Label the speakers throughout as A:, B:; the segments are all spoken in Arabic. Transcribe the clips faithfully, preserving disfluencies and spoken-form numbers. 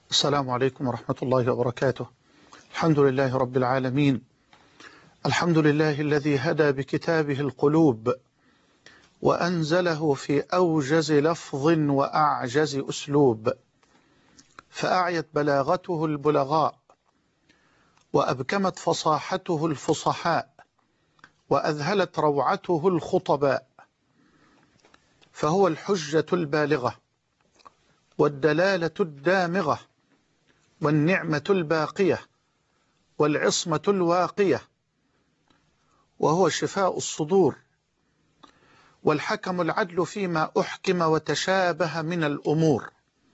A: السلام عليكم ورحمة الله وبركاته. الحمد لله رب العالمين، الحمد لله الذي هدى بكتابه القلوب وأنزله في أوجز لفظ وأعجز أسلوب، فأعيت بلاغته البلغاء وأبكمت فصاحته الفصحاء وأذهلت روعته الخطباء، فهو الحجة البالغة والدلالة الدامغة والنعمة الباقية والعصمة الواقية، وهو شفاء الصدور والحكم العدل فيما أحكم وتشابه من الأمور.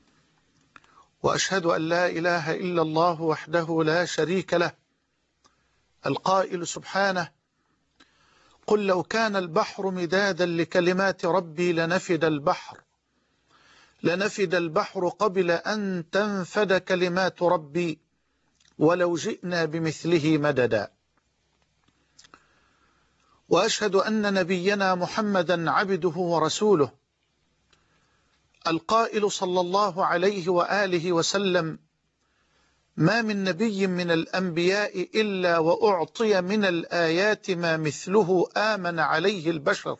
A: وأشهد أن لا إله إلا الله وحده لا شريك له، القائل سبحانه: قل لو كان البحر مدادا لكلمات ربي لنفد البحر لنفد البحر قبل أن تنفد كلمات ربي ولو جئنا بمثله مددا. وأشهد أن نبينا محمدا عبده ورسوله، القائل صلى الله عليه وآله وسلم: ما من نبي من الأنبياء إلا وأعطي من الآيات ما مثله آمن عليه البشر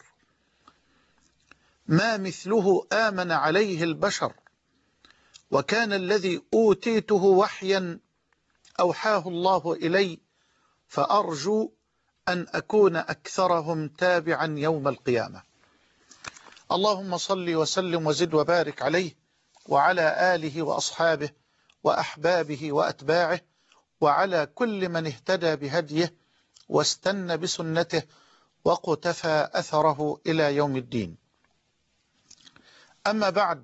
A: ما مثله آمن عليه البشر وكان الذي أوتيته وحيا أوحاه الله إلي، فأرجو أن أكون أكثرهم تابعا يوم القيامة. اللهم صل وسلم وزد وبارك عليه وعلى آله وأصحابه وأحبابه وأتباعه وعلى كل من اهتدى بهديه واستنى بسنته وقتفى أثره إلى يوم الدين. أما بعد،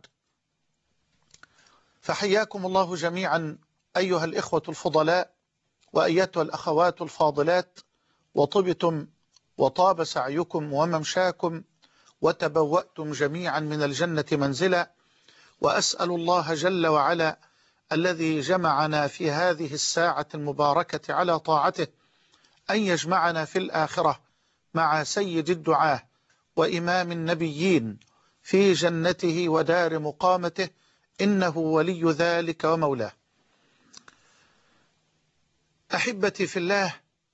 A: فحياكم الله جميعا أيها الإخوة الفضلاء وأيتها الأخوات الفاضلات، وطبتم وطاب سعيكم وممشاكم وتبوأتم جميعا من الجنة منزلا، وأسأل الله جل وعلا الذي جمعنا في هذه الساعة المباركة على طاعته أن يجمعنا في الآخرة مع سيد الدعاة وإمام النبيين في جنته ودار مقامته، إنه ولي ذلك ومولاه. أحبتي في الله،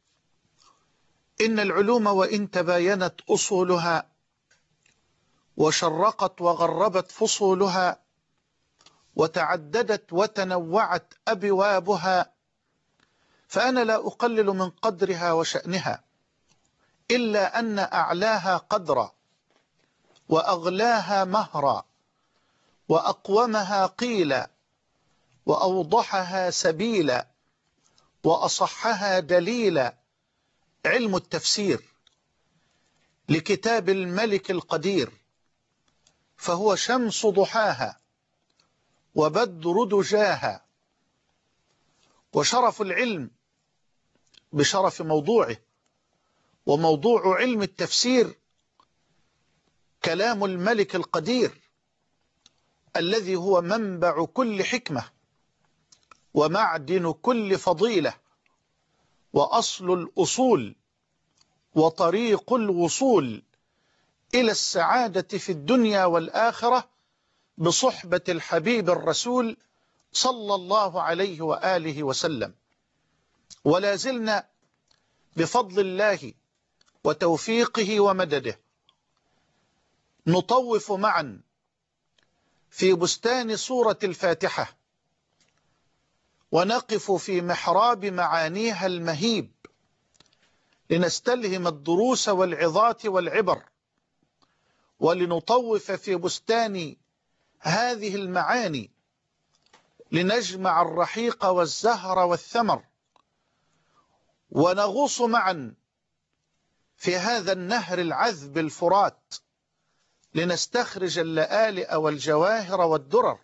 A: إن العلوم وإن تباينت أصولها وشرقت وغربت فصولها وتعددت وتنوعت أبوابها، فأنا لا أقلل من قدرها وشأنها، إلا أن أعلاها قدرا وأغلاها مهرا وأقومها قيلا وأوضحها سبيلا وأصحها دليلا علم التفسير لكتاب الملك القدير، فهو شمس ضحاها وبدر دجاها. وشرف العلم بشرف موضوعه، وموضوع علم التفسير كلام الملك القدير الذي هو منبع كل حكمة ومعدن كل فضيلة وأصل الأصول وطريق الوصول إلى السعادة في الدنيا والآخرة بصحبة الحبيب الرسول صلى الله عليه وآله وسلم. ولا زلنا بفضل الله وتوفيقه ومدده نطوف معا في بستان سورة الفاتحة، ونقف في محراب معانيها المهيب لنستلهم الدروس والعظات والعبر، ولنطوف في بستان هذه المعاني لنجمع الرحيق والزهر والثمر، ونغوص معا في هذا النهر العذب الفرات لنستخرج اللآلئ والجواهر والدرر.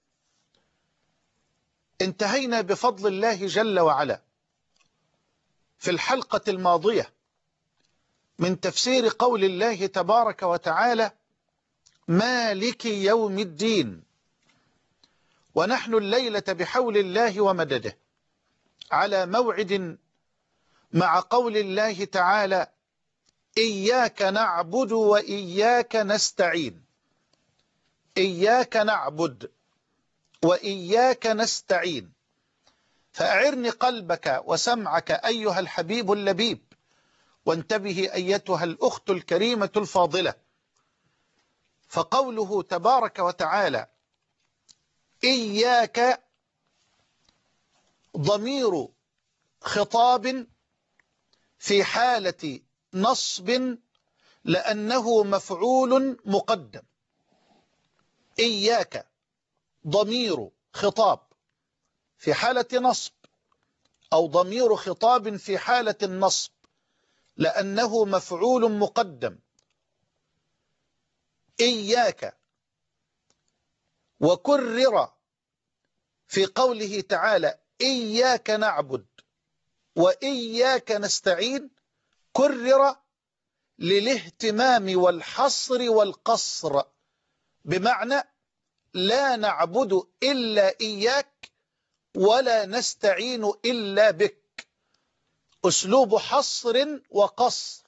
A: انتهينا بفضل الله جل وعلا في الحلقة الماضية من تفسير قول الله تبارك وتعالى: مالك يوم الدين. ونحن الليلة بحول الله ومدده على موعد مع قول الله تعالى: إياك نعبد وإياك نستعين. إياك نعبد وإياك نستعين. فأعرني قلبك وسمعك أيها الحبيب اللبيب، وانتبهي أيتها الأخت الكريمة الفاضلة. فقوله تبارك وتعالى إياك ضمير خطاب في حالة نصب لأنه مفعول مقدم. إياك ضمير خطاب في حالة نصب، أو ضمير خطاب في حالة النصب لأنه مفعول مقدم. إياك. وكرر في قوله تعالى إياك نعبد وإياك نستعين، كرر للاهتمام والحصر والقصر، بمعنى لا نعبد إلا إياك ولا نستعين إلا بك. أسلوب حصر وقصر.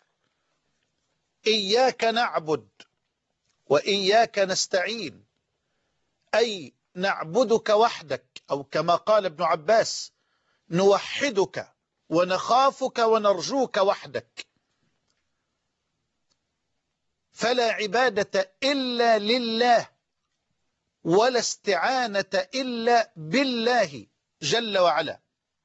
A: إياك نعبد وإياك نستعين، أي نعبدك وحدك، أو كما قال ابن عباس نوحدك ونخافك ونرجوك وحدك. فلا عبادة إلا لله، ولا استعانة إلا بالله جل وعلا.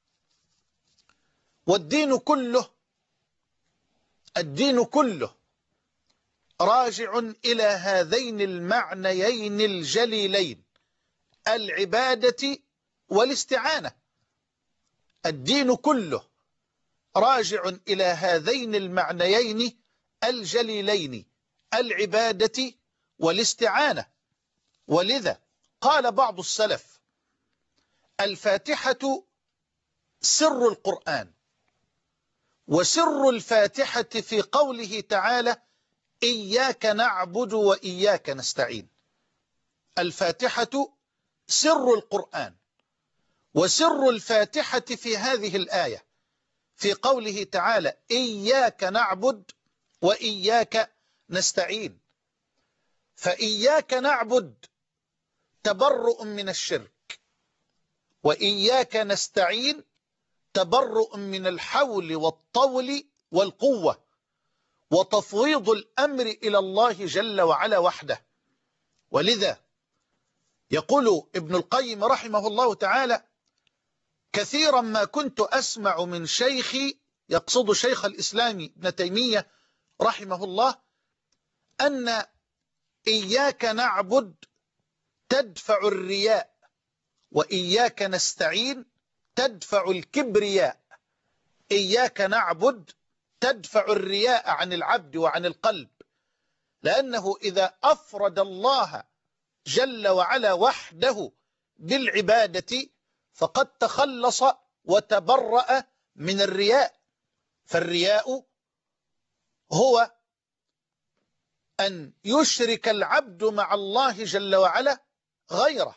A: والدين كله الدين كله راجع إلى هذين المعنيين الجليلين، العبادة والاستعانة. الدين كله راجع إلى هذين المعنيين الجليلين، العبادة والاستعانة. ولذا قال بعض السلف الفاتحة سر القرآن، وسر الفاتحة في قوله تعالى إياك نعبد وإياك نستعين. الفاتحة سر القرآن، وسر الفاتحة في هذه الآية في قوله تعالى إياك نعبد وإياك نستعين. فإياك نعبد تبرؤ من الشرك، وإياك نستعين تبرؤ من الحول والطول والقوة، وتفويض الأمر إلى الله جل وعلا وحده. ولذا يقول ابن القيم رحمه الله تعالى كثيرا ما كنت أسمع من شيخي، يقصد شيخ الإسلام ابن تيمية رحمه الله، أن إياك نعبد تدفع الرياء، وإياك نستعين تدفع الكبرياء. إياك نعبد تدفع الرياء عن العبد وعن القلب، لأنه إذا أفرد الله جل وعلا وحده بالعبادة فقد تخلص وتبرأ من الرياء. فالرياء هو أن يشرك العبد مع الله جل وعلا غيره،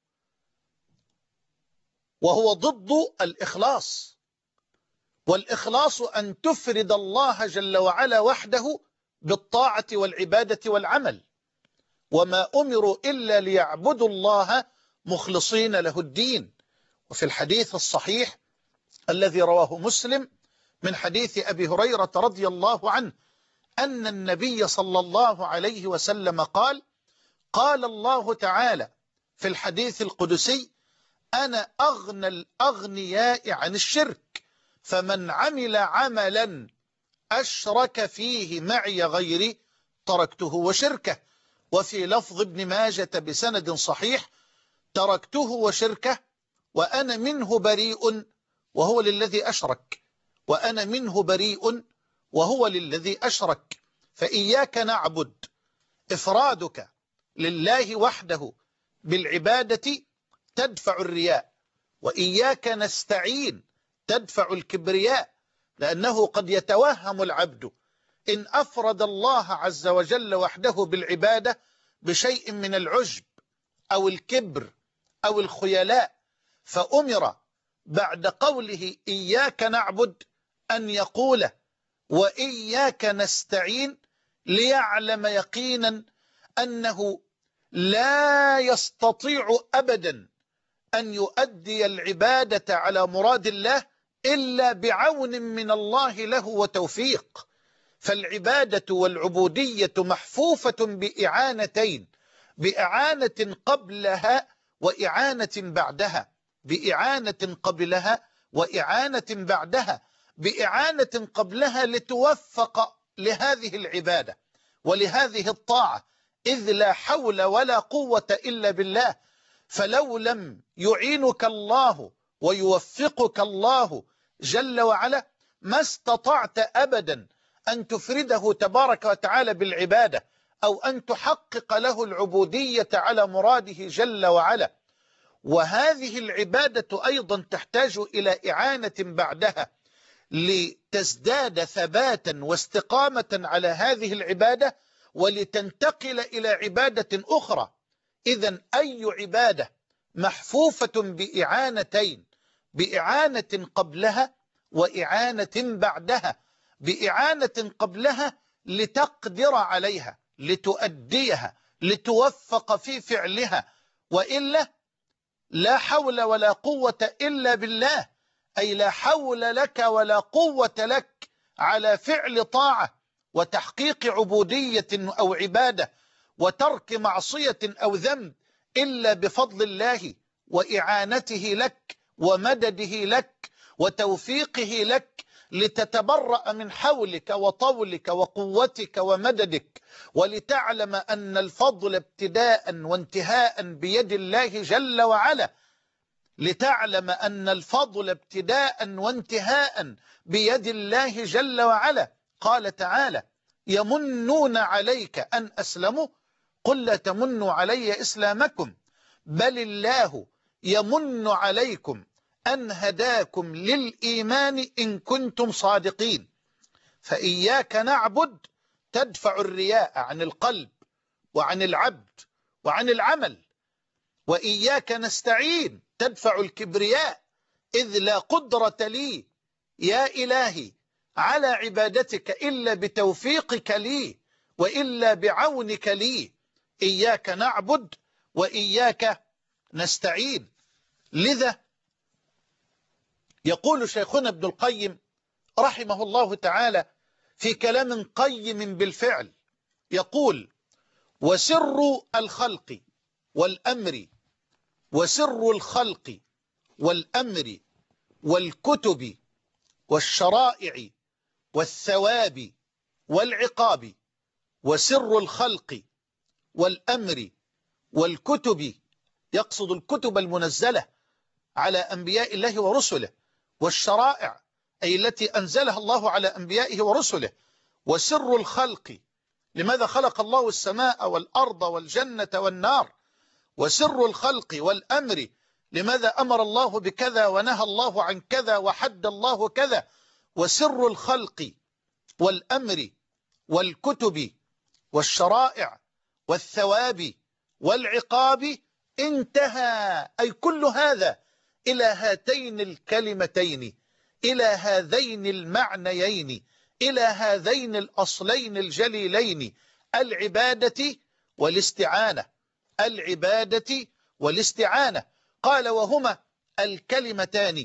A: وهو ضد الإخلاص. والإخلاص أن تفرد الله جل وعلا وحده بالطاعة والعبادة والعمل، وما أمروا إلا ليعبدوا الله مخلصين له الدين. وفي الحديث الصحيح الذي رواه مسلم من حديث أبي هريرة رضي الله عنه أن النبي صلى الله عليه وسلم قال قال الله تعالى في الحديث القدسي أنا أغنى الأغنياء عن الشرك، فمن عمل عملا أشرك فيه معي غيري تركته وشركه. وفي لفظ ابن ماجة بسند صحيح تركته وشركه وأنا منه بريء وهو للذي أشرك، وأنا منه بريء وهو للذي أشرك. فإياك نعبد إفرادك لله وحده بالعبادة تدفع الرياء، وإياك نستعين تدفع الكبرياء، لأنه قد يتوهم العبد إن أفرد الله عز وجل وحده بالعبادة بشيء من العجب أو الكبر أو الخيلاء، فأمر بعد قوله إياك نعبد أن يقول وإياك نستعين، ليعلم يقينا أنه لا يستطيع أبدا أن يؤدي العبادة على مراد الله إلا بعون من الله له وتوفيق. فالعبادة والعبودية محفوفة بإعانتين، بإعانة قبلها وإعانة بعدها، بإعانة قبلها وإعانة بعدها. بإعانة قبلها لتوفق لهذه العبادة ولهذه الطاعة، إذ لا حول ولا قوة إلا بالله. فلو لم يعينك الله ويوفقك الله جل وعلا ما استطعت أبدا أن تفرده تبارك وتعالى بالعبادة، أو أن تحقق له العبودية على مراده جل وعلا. وهذه العبادة أيضا تحتاج إلى إعانة بعدها لتزداد ثباتا واستقامة على هذه العبادة ولتنتقل إلى عبادة أخرى. إذن أي عبادة محفوفة بإعانتين، بإعانة قبلها وإعانة بعدها. بإعانة قبلها لتقدر عليها، لتؤديها، لتوفق في فعلها، وإلا لا حول ولا قوة إلا بالله، أي لا حول لك ولا قوة لك على فعل طاعة وتحقيق عبودية أو عبادة وترك معصية أو ذنب إلا بفضل الله وإعانته لك ومدده لك وتوفيقه لك، لتتبرأ من حولك وطولك وقوتك ومددك، ولتعلم أن الفضل ابتداء وانتهاء بيد الله جل وعلا. لتعلم أن الفضل ابتداء وانتهاء بيد الله جل وعلا. قال تعالى: يمنون عليك أن أسلموا قل لا تمنوا علي إسلامكم بل الله يمن عليكم أن هداكم للإيمان إن كنتم صادقين. فإياك نعبد تدفع الرياء عن القلب وعن العبد وعن العمل، وإياك نستعين تدفع الكبرياء، إذ لا قدرة لي يا إلهي على عبادتك إلا بتوفيقك لي وإلا بعونك لي. إياك نعبد وإياك نستعين. لذا يقول شيخنا ابن القيم رحمه الله تعالى في كلام قيم بالفعل، يقول: وسر الخلق والأمر وسر الخلق والأمر والكتب والشرائع والثواب والعقاب. وسر الخلق والأمر والكتب، يقصد الكتب المنزلة على أنبياء الله ورسله، والشرائع أي التي أنزلها الله على أنبيائه ورسله. وسر الخلق، لماذا خلق الله السماء والأرض والجنة والنار؟ وسر الخلق والأمر، لماذا أمر الله بكذا ونهى الله عن كذا وحد الله كذا؟ وسر الخلق والأمر والكتب والشرائع والثواب والعقاب انتهى، أي كل هذا إلى هاتين الكلمتين، إلى هذين المعنيين، إلى هذين الأصلين الجليلين: العبادة والاستعانة. العبادة والاستعانة. قال: وهما الكلمتان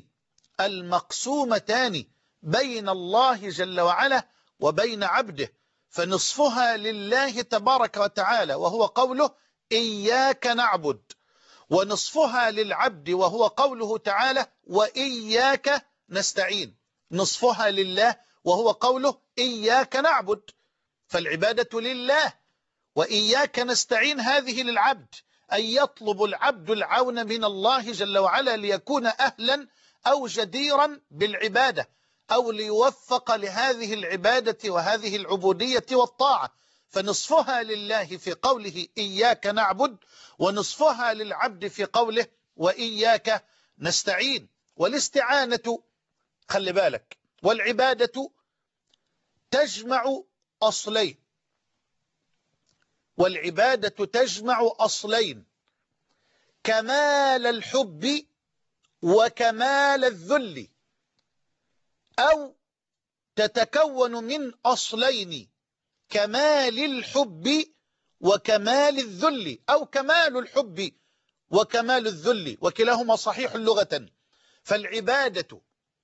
A: المقسومتان بين الله جل وعلا وبين عبده، فنصفها لله تبارك وتعالى وهو قوله: إياك نعبد، ونصفها للعبد وهو قوله تعالى: وإياك نستعين. نصفها لله وهو قوله: إياك نعبد، فالعبادة لله، وإياك نستعين هذه للعبد، أي يطلب العبد العون من الله جل وعلا ليكون أهلا أو جديرا بالعبادة، أو ليوفق لهذه العبادة وهذه العبودية والطاعة. فنصفها لله في قوله: إياك نعبد، ونصفها للعبد في قوله: وإياك نستعين. والاستعانة، خلي بالك، والعبادة تجمع أصلين، والعبادة تجمع أصلين: كمال الحب وكمال الذل، أو تتكون من أصلين: كمال الحب وكمال الذل، أو كمال الحب وكمال الذل، وكلاهما صحيح لغة. فالعبادة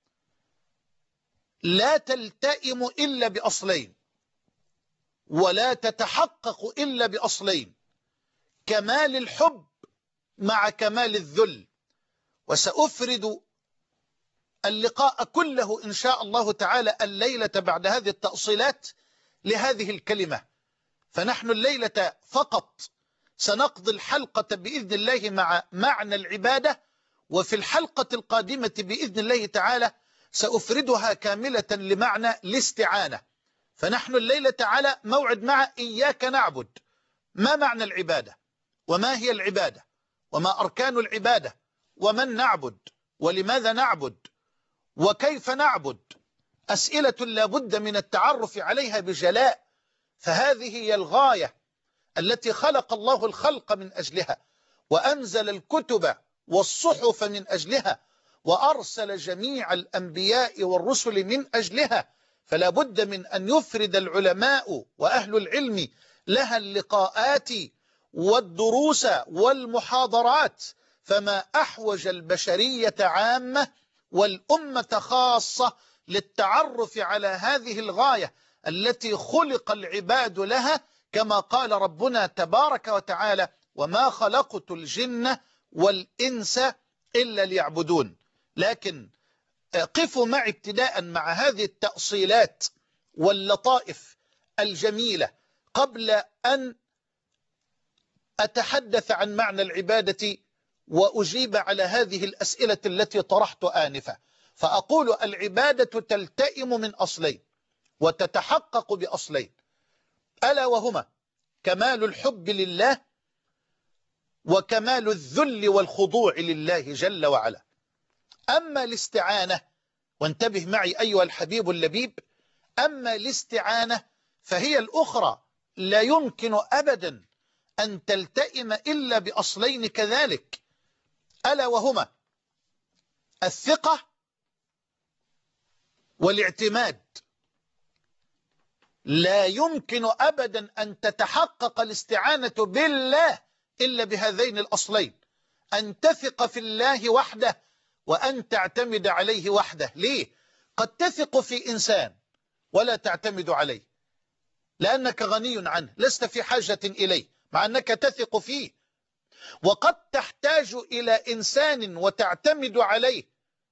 A: لا تلتئم إلا بأصلين، ولا تتحقق إلا بأصلين: كمال الحب مع كمال الذل. وسأفرد اللقاء كله إن شاء الله تعالى الليلة بعد هذه التأصيلات لهذه الكلمة. فنحن الليلة فقط سنقضي الحلقة بإذن الله مع معنى العبادة، وفي الحلقة القادمة بإذن الله تعالى سأفردها كاملة لمعنى الاستعانة. فنحن الليلة على موعد مع إياك نعبد. ما معنى العبادة؟ وما هي العبادة؟ وما أركان العبادة؟ ومن نعبد؟ ولماذا نعبد؟ وكيف نعبد؟ أسئلة لا بد من التعرف عليها بجلاء، فهذه هي الغاية التي خلق الله الخلق من أجلها، وأنزل الكتب والصحف من أجلها، وأرسل جميع الأنبياء والرسل من أجلها. فلا بد من أن يفرد العلماء وأهل العلم لها اللقاءات والدروس والمحاضرات. فما أحوج البشرية عامة والأمة خاصة للتعرف على هذه الغاية التي خلق العباد لها، كما قال ربنا تبارك وتعالى: وما خلقت الجن والإنس إلا ليعبدون. لكن قفوا معي ابتداء مع هذه التأصيلات واللطائف الجميلة قبل أن أتحدث عن معنى العبادة وأجيب على هذه الأسئلة التي طرحت آنفة. فأقول: العبادة تلتئم من أصلين وتتحقق بأصلين، ألا وهما كمال الحب لله وكمال الذل والخضوع لله جل وعلا. أما الاستعانة، وانتبه معي أيها الحبيب اللبيب، أما الاستعانة فهي الأخرى، لا يمكن أبدا أن تلتئم إلا بأصلين كذلك، ألا وهما الثقة والاعتماد. لا يمكن أبدا أن تتحقق الاستعانة بالله إلا بهذين الأصلين: أن تثق في الله وحده، وأن تعتمد عليه وحده. ليه؟ قد تثق في إنسان ولا تعتمد عليه لأنك غني عنه، لست في حاجة إليه مع أنك تثق فيه. وقد تحتاج إلى إنسان وتعتمد عليه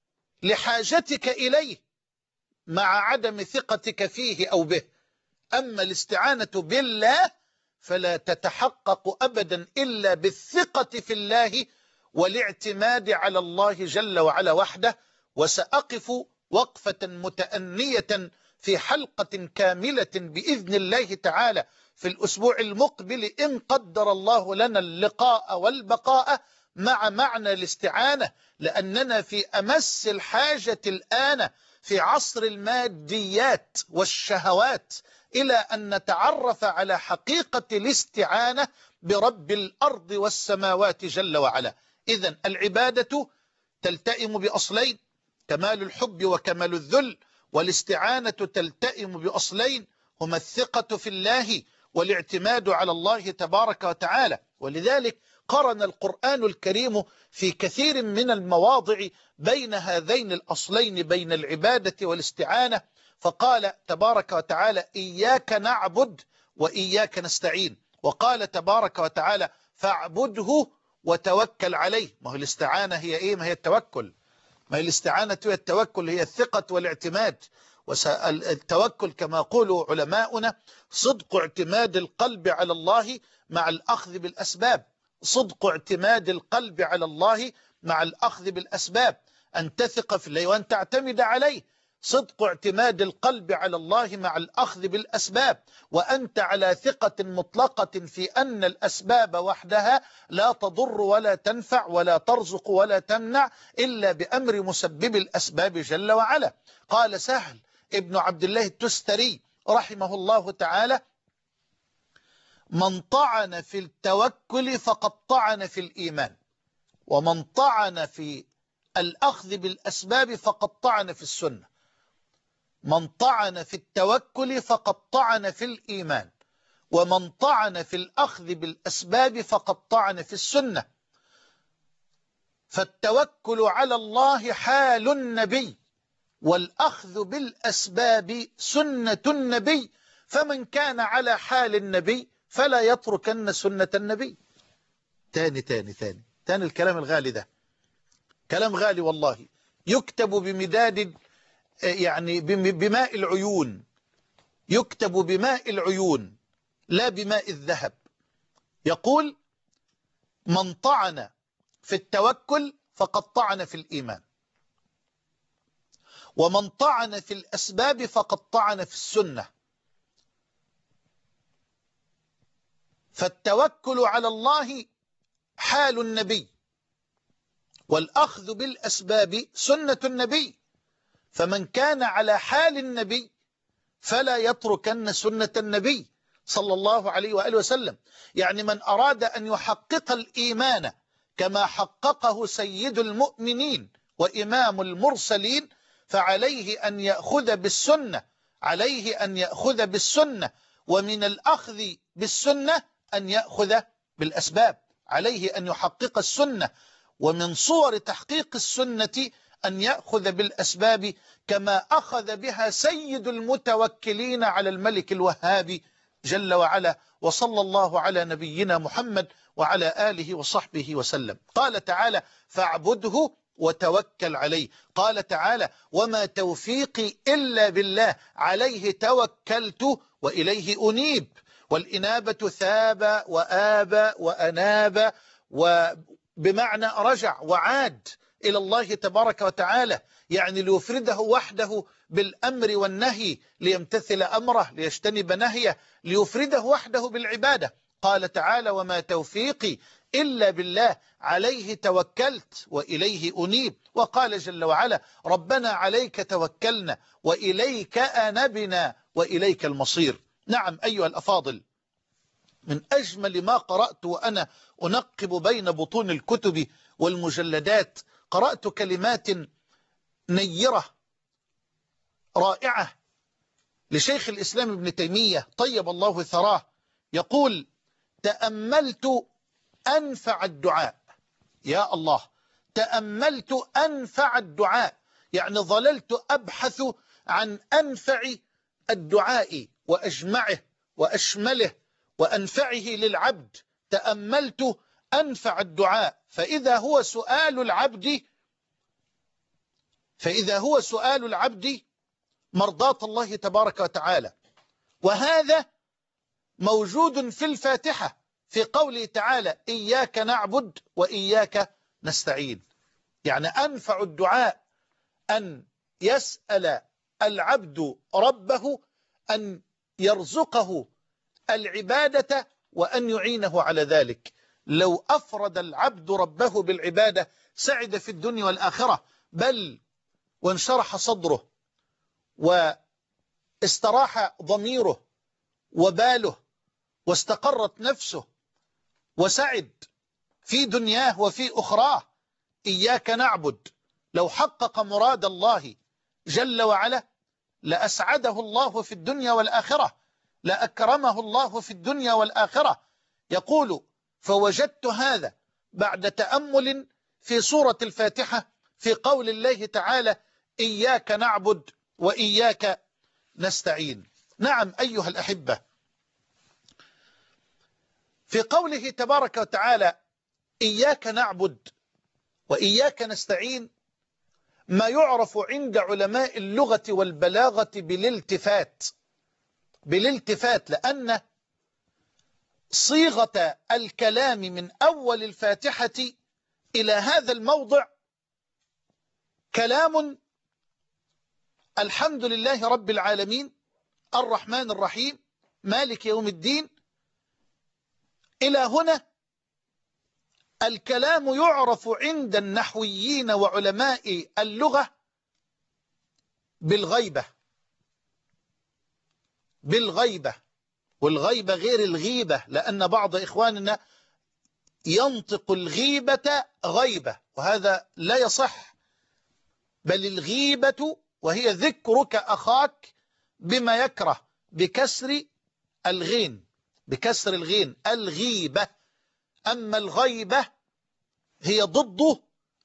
A: لحاجتك إليه مع عدم ثقتك فيه أو به. أما الاستعانة بالله فلا تتحقق أبدا إلا بالثقة في الله والاعتماد على الله جل وعلا وحده. وسأقف وقفة متأنية في حلقة كاملة بإذن الله تعالى في الأسبوع المقبل إن قدر الله لنا اللقاء والبقاء مع معنى الاستعانة، لأننا في أمس الحاجة الآن في عصر الماديات والشهوات إلى أن نتعرف على حقيقة الاستعانة برب الأرض والسماوات جل وعلا. إذن العبادة تلتئم بأصلين: كمال الحب وكمال الذل. والاستعانة تلتئم بأصلين هما الثقة في الله والاعتماد على الله تبارك وتعالى. ولذلك قرن القرآن الكريم في كثير من المواضع بين هذين الأصلين، بين العبادة والاستعانة، فقال تبارك وتعالى: إياك نعبد وإياك نستعين. وقال تبارك وتعالى: فاعبده وتوكل عليه. ما هو الاستعانة هي إيه؟ ما هي التوكل. ما هي الاستعانة هي التوكل، هي الثقة والاعتماد. والتوكل كما يقول علماؤنا: صدق اعتماد القلب على الله مع الأخذ بالأسباب. صدق اعتماد القلب على الله مع الأخذ بالأسباب، أن تثق في الله وأن تعتمد عليه. صدق اعتماد القلب على الله مع الأخذ بالأسباب، وأنت على ثقة مطلقة في أن الأسباب وحدها لا تضر ولا تنفع ولا ترزق ولا تمنع إلا بأمر مسبب الأسباب جل وعلا. قال سهل ابن عبد الله التستري رحمه الله تعالى: من طعن في التوكل فقد طعن في الإيمان، ومن طعن في الأخذ بالأسباب فقد طعن في السنة. من طعن في التوكل فقد طعن في الإيمان، ومن طعن في الأخذ بالأسباب فقد طعن في السنة. فالتوكل على الله حال النبي، والأخذ بالأسباب سنة النبي، فمن كان على حال النبي فلا يتركن سنة النبي. تاني تاني تاني تاني الكلام الغالي ده كلام غالي والله، يكتب بمداد يعني بماء العيون، يكتب بماء العيون لا بماء الذهب. يقول: من طعن في التوكل فقد طعن في الإيمان، ومن طعن في الأسباب فقد طعن في السنة. فالتوكل على الله حال النبي، والأخذ بالأسباب سنة النبي، فمن كان على حال النبي فلا يتركن سنة النبي صلى الله عليه وآله وسلم. يعني من أراد أن يحقق الإيمان كما حققه سيد المؤمنين وإمام المرسلين فعليه أن يأخذ بالسنة، عليه أن يأخذ بالسنة، ومن الأخذ بالسنة أن يأخذ بالأسباب، عليه أن يحقق السنة، ومن صور تحقيق السنة أن يأخذ بالأسباب كما أخذ بها سيد المتوكلين على الملك الوهاب جل وعلا. وصلى الله على نبينا محمد وعلى آله وصحبه وسلم. قال تعالى: فاعبده وتوكل عليه. قال تعالى: وما توفيقي إلا بالله عليه توكلت وإليه أنيب. والإنابة ثاب وآب وأناب، وبمعنى رجع وعاد إلى الله تبارك وتعالى، يعني ليفرده وحده بالأمر والنهي، ليمتثل أمره ليجتنب نهيه، ليفرده وحده بالعبادة. قال تعالى: وما توفيقي إلا بالله عليه توكلت وإليه أنيب. وقال جل وعلا: ربنا عليك توكلنا وإليك أنبنا وإليك المصير. نعم أيها الأفاضل، من أجمل ما قرأت وأنا أنقب بين بطون الكتب والمجلدات، قرأت كلمات نيرة رائعة لشيخ الإسلام ابن تيمية طيب الله ثراه. يقول: تأملت أنفع الدعاء. يا الله، تأملت أنفع الدعاء، يعني ظللت أبحث عن أنفع الدعاء وأجمعه وأشمله وأنفعه للعبد. تأملت أنفع الدعاء، فإذا هو سؤال العبد فإذا هو سؤال العبد مرضاة الله تبارك وتعالى. وهذا موجود في الفاتحة في قوله تعالى: إياك نعبد وإياك نستعين. يعني أنفع الدعاء أن يسأل العبد ربه أن يرزقه العبادة وأن يعينه على ذلك. لو أفرد العبد ربه بالعبادة سعد في الدنيا والآخرة، بل وانشرح صدره واستراح ضميره وباله واستقرت نفسه وسعد في دنياه وفي أخراه. إياك نعبد، لو حقق مراد الله جل وعلا لأسعده الله في الدنيا والآخرة، لأكرمه الله في الدنيا والآخرة. يقول: فوجدت هذا بعد تأمل في سورة الفاتحة في قول الله تعالى: إياك نعبد وإياك نستعين. نعم أيها الأحبة، في قوله تبارك وتعالى: إياك نعبد وإياك نستعين، ما يعرف عند علماء اللغة والبلاغة بالالتفات. بالالتفات، لأن صيغة الكلام من أول الفاتحة إلى هذا الموضع كلام الحمد لله رب العالمين الرحمن الرحيم مالك يوم الدين. إلى هنا الكلام يعرف عند النحويين وعلماء اللغة بالغيبة. بالغيبة، والغيبة غير الغيبة، لأن بعض إخواننا ينطق الغيبة غيبة، وهذا لا يصح. بل الغيبة وهي ذكرك أخاك بما يكره بكسر الغين، بكسر الغين الغيبة. أما الغيبة هي ضد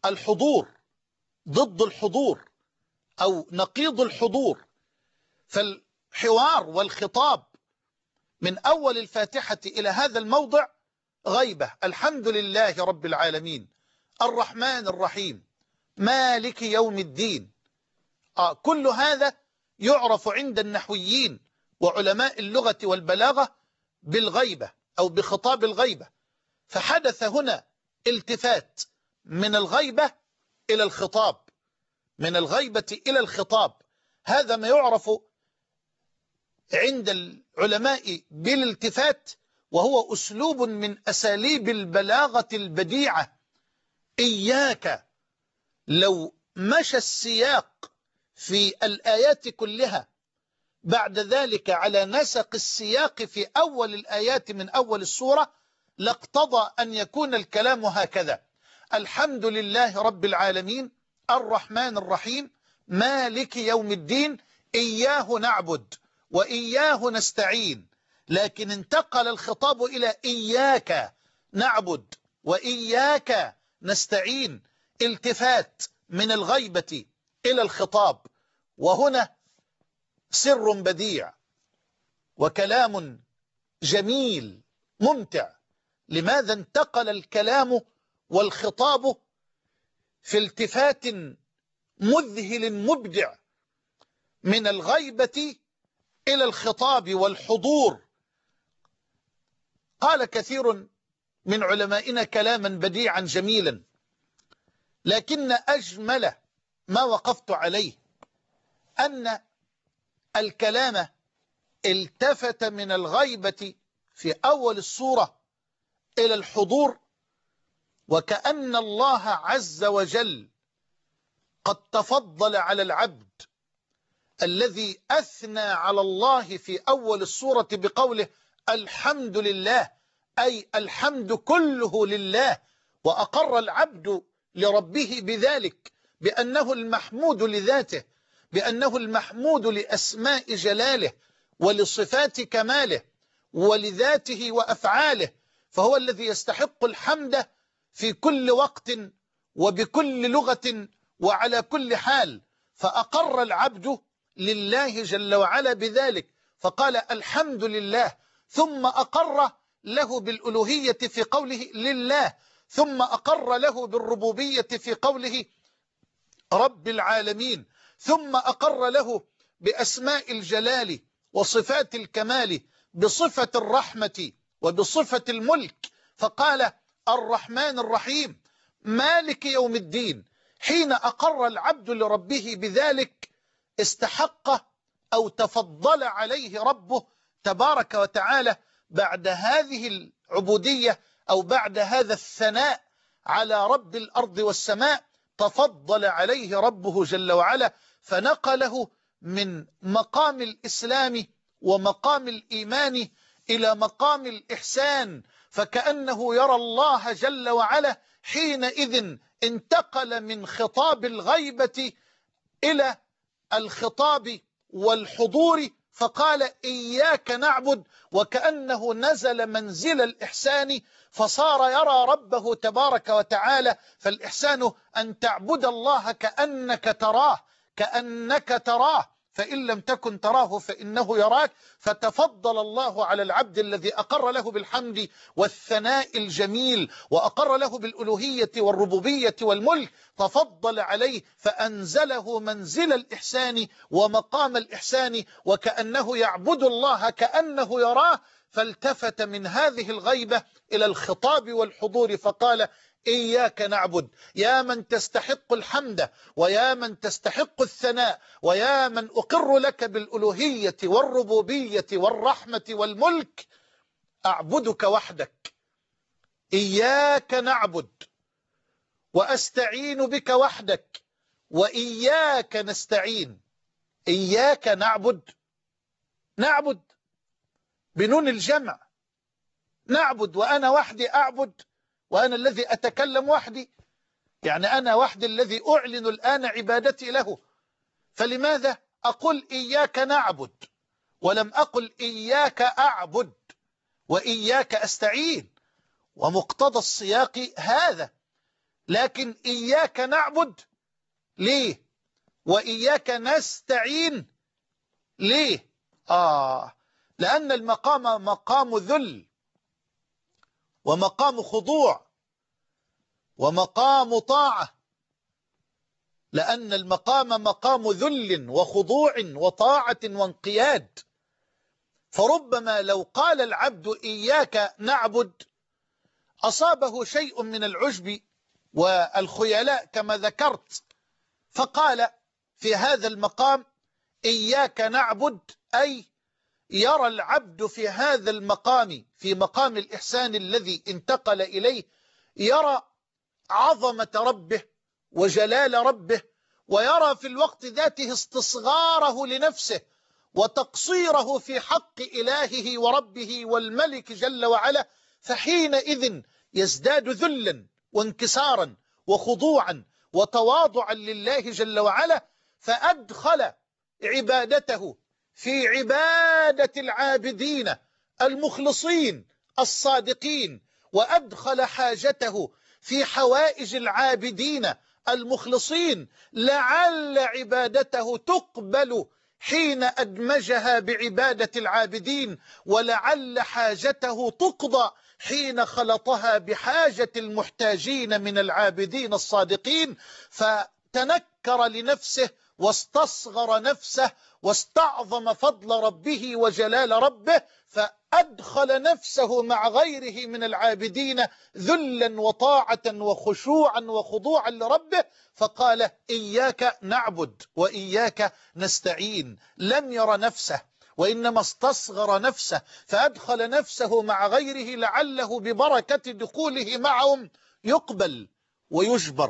A: الحضور ضد الحضور أو نقيض الحضور. فالحوار والخطاب من أول الفاتحة إلى هذا الموضع غيبة. الحمد لله رب العالمين الرحمن الرحيم مالك يوم الدين. آه كل هذا يعرف عند النحويين وعلماء اللغة والبلاغة بالغيبة أو بخطاب الغيبة. فحدث هنا التفات من الغيبة إلى الخطاب، من الغيبة إلى الخطاب. هذا ما يعرف عند العلماء بالالتفات، وهو أسلوب من أساليب البلاغة البديعة. إياك لو مشى السياق في الآيات كلها بعد ذلك على نسق السياق في أول الآيات من أول السورة لاقتضى أن يكون الكلام هكذا: الحمد لله رب العالمين الرحمن الرحيم مالك يوم الدين إياه نعبد وإياه نستعين. لكن انتقل الخطاب إلى إياك نعبد وإياك نستعين، التفات من الغيبة إلى الخطاب. وهنا سر بديع وكلام جميل ممتع. لماذا انتقل الكلام والخطاب في التفات مذهل مبدع من الغيبة إلى الخطاب والحضور؟ قال كثير من علمائنا كلاما بديعا جميلا، لكن أجمل ما وقفت عليه أن الكلام التفت من الغيبة في أول السورة إلى الحضور، وكأن الله عز وجل قد تفضل على العبد الذي أثنى على الله في أول السورة بقوله الحمد لله، أي الحمد كله لله. وأقر العبد لربه بذلك، بأنه المحمود لذاته، بأنه المحمود لأسماء جلاله ولصفات كماله ولذاته وأفعاله، فهو الذي يستحق الحمد في كل وقت وبكل لغة وعلى كل حال. فأقر العبد لله جل وعلا بذلك فقال الحمد لله، ثم أقر له بالألوهية في قوله لله، ثم أقر له بالربوبية في قوله رب العالمين، ثم أقر له بأسماء الجلال وصفات الكمال بصفة الرحمة وبصفة الملك، فقال الرحمن الرحيم مالك يوم الدين. حين أقر العبد لربه بذلك استحق أو تفضل عليه ربه تبارك وتعالى بعد هذه العبودية أو بعد هذا الثناء على رب الأرض والسماء، تفضل عليه ربه جل وعلا فنقله من مقام الإسلام ومقام الإيمان إلى مقام الإحسان، فكأنه يرى الله جل وعلا حينئذ انتقل من خطاب الغيبة إلى الخطاب والحضور، فقال إياك نعبد، وكأنه نزل منزل الإحسان فصار يرى ربه تبارك وتعالى. فالإحسان أن تعبد الله كأنك تراه، كأنك تراه، فإن لم تكن تراه فإنه يراك. فتفضل الله على العبد الذي أقر له بالحمد والثناء الجميل وأقر له بالألوهية والربوبية والملك، تفضل عليه فأنزله منزل الإحسان ومقام الإحسان، وكأنه يعبد الله كأنه يراه. فالتفت من هذه الغيبة إلى الخطاب والحضور فقال إياك نعبد، يا من تستحق الحمد ويا من تستحق الثناء ويا من أقر لك بالألوهية والربوبية والرحمة والملك، أعبدك وحدك. إياك نعبد وأستعين بك وحدك وإياك نستعين. إياك نعبد، نعبد بنون الجمع، نعبد وأنا وحدي أعبد، وأنا الذي أتكلم وحدي، يعني أنا وحدي الذي أعلن الآن عبادتي له. فلماذا أقول إياك نعبد ولم أقل إياك أعبد وإياك أستعين؟ ومقتضى السياق هذا، لكن إياك نعبد ليه؟ وإياك نستعين ليه؟ آه لأن المقام مقام ذل، ومقام خضوع، ومقام طاعة. لأن المقام مقام ذل وخضوع وطاعة وانقياد. فربما لو قال العبد إياك نعبد أصابه شيء من العجب والخيلاء كما ذكرت، فقال في هذا المقام إياك نعبد، أي يرى العبد في هذا المقام، في مقام الإحسان الذي انتقل إليه، يرى عظمة ربه وجلال ربه، ويرى في الوقت ذاته استصغاره لنفسه وتقصيره في حق إلهه وربه والملك جل وعلا. فحينئذ يزداد ذلا وانكسارا وخضوعا وتواضعا لله جل وعلا، فأدخل عبادته في عبادة العابدين المخلصين الصادقين، وأدخل حاجته في حوائج العابدين المخلصين، لعل عبادته تقبل حين أدمجها بعبادة العابدين، ولعل حاجته تقضى حين خلطها بحاجة المحتاجين من العابدين الصادقين. فتنكر لنفسه واستصغر نفسه واستعظم فضل ربه وجلال ربه، فأدخل نفسه مع غيره من العابدين ذلا وطاعة وخشوعا وخضوعا لربه، فقال إياك نعبد وإياك نستعين. لم ير نفسه وإنما استصغر نفسه، فأدخل نفسه مع غيره لعله ببركة دخوله معهم يقبل ويجبر.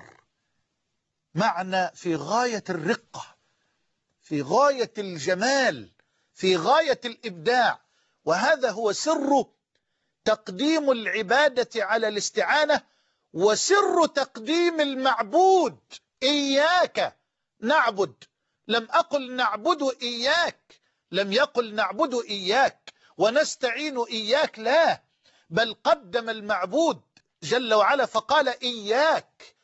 A: معنى في غاية الرقة، في غاية الجمال، في غاية الإبداع. وهذا هو سر تقديم العبادة على الاستعانة، وسر تقديم المعبود. إياك نعبد، لم أقل نعبد إياك، لم يقل نعبد إياك ونستعين إياك، لا، بل قدم المعبود جل وعلا فقال إياك.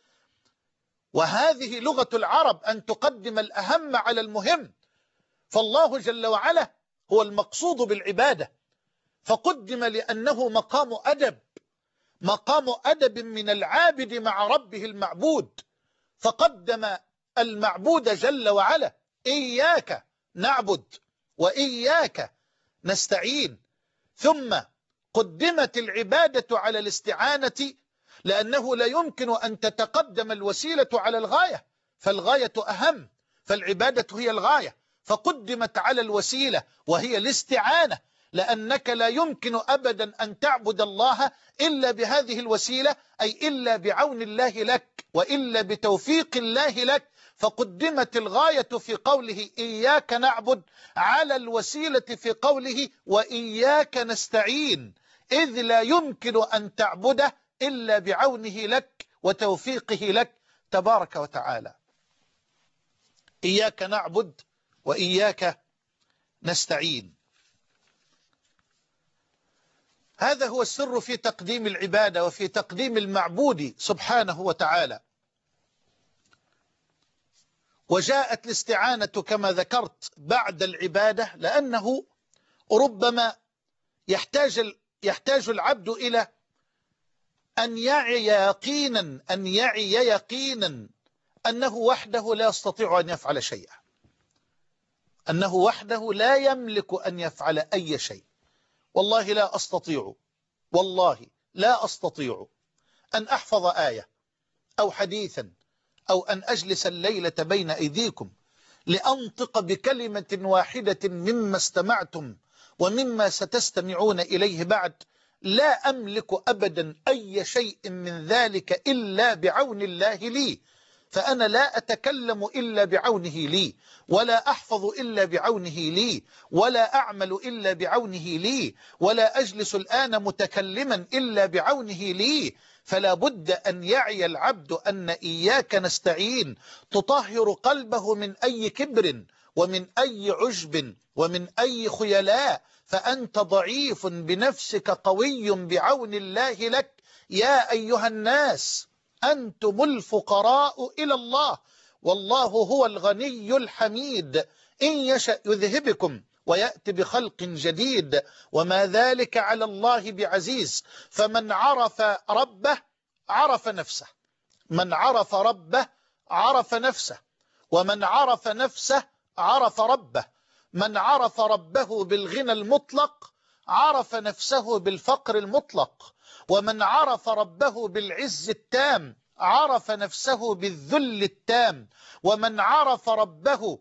A: وهذه لغة العرب، أن تقدم الأهم على المهم. فالله جل وعلا هو المقصود بالعبادة، فقدم لأنه مقام أدب، مقام أدب من العابد مع ربه المعبود، فقدم المعبود جل وعلا. إياك نعبد وإياك نستعين. ثم قدمت العبادة على الاستعانة، لأنه لا يمكن أن تتقدم الوسيلة على الغاية، فالغاية أهم، فالعبادة هي الغاية، فقدمت على الوسيلة وهي الاستعانة، لأنك لا يمكن أبدا أن تعبد الله إلا بهذه الوسيلة، أي إلا بعون الله لك وإلا بتوفيق الله لك. فقدمت الغاية في قوله إياك نعبد على الوسيلة في قوله وإياك نستعين، إذ لا يمكن أن تعبده إلا بعونه لك وتوفيقه لك تبارك وتعالى. إياك نعبد وإياك نستعين، هذا هو السر في تقديم العبادة وفي تقديم المعبود سبحانه وتعالى. وجاءت الاستعانة كما ذكرت بعد العبادة، لأنه ربما يحتاج يحتاج العبد إلى أن يعي يقينا أن يعي يقينا أنه وحده لا يستطيع أن يفعل شيئا، أنه وحده لا يملك أن يفعل أي شيء. والله لا أستطيع، والله لا أستطيع أن أحفظ آية أو حديثا أو أن أجلس الليلة بين أيديكم لأنطق بكلمة واحدة مما استمعتم ومما ستستمعون إليه بعد. لا أملك أبدا أي شيء من ذلك إلا بعون الله لي، فأنا لا أتكلم إلا بعونه لي، ولا أحفظ إلا بعونه لي، ولا أعمل إلا بعونه لي، ولا أجلس الآن متكلما إلا بعونه لي. فلا بد أن يعي العبد أن إياك نستعين تطهر قلبه من أي كبر ومن أي عجب ومن أي خيلاء، فأنت ضعيف بنفسك قوي بعون الله لك. يا أيها الناس أنتم الفقراء إلى الله والله هو الغني الحميد إن يشأ يذهبكم ويأتي بخلق جديد وما ذلك على الله بعزيز. فمن عرف ربه عرف نفسه، من عرف ربه عرف نفسه، ومن عرف نفسه عرف ربه. من عرف ربه بالغنى المطلق عرف نفسه بالفقر المطلق، ومن عرف ربه بالعز التام عرف نفسه بالذل التام، ومن عرف ربه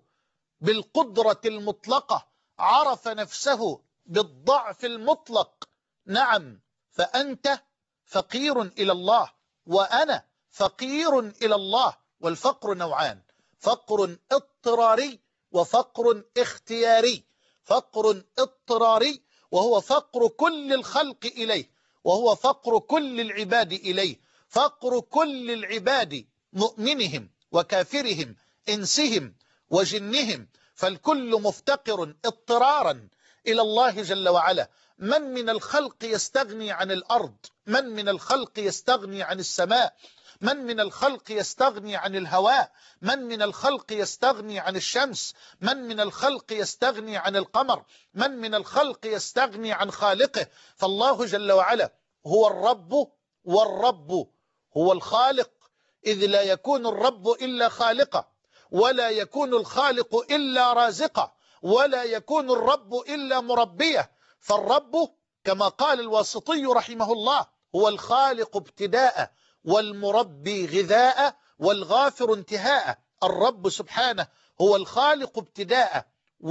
A: بالقدرة المطلقة عرف نفسه بالضعف المطلق. نعم، فأنت فقير إلى الله وأنا فقير إلى الله. والفقر نوعان: فقر اضطراري وفقر اختياري. فقر اضطراري وهو فقر كل الخلق إليه، وهو فقر كل العباد إليه، فقر كل العباد مؤمنهم وكافرهم إنسهم وجنهم، فالكل مفتقر اضطرارا إلى الله جل وعلا. من من الخلق يستغني عن الأرض؟ من من الخلق يستغني عن السماء؟ من من الخلق يستغني عن الهواء؟ من من الخلق يستغني عن الشمس؟ من من الخلق يستغني عن القمر؟ من من الخلق يستغني عن خالقه؟ فالله جل وعلا هو الرب، والرب هو الخالق، إذ لا يكون الرب إلا خالقا، ولا يكون الخالق إلا رازقا، ولا يكون الرب إلا مربيه. فالرب كما قال الواسطي رحمه الله هو الخالق ابتداء، والمربي غذاء، والغافر انتهاء. الرب سبحانه هو الخالق ابتداء،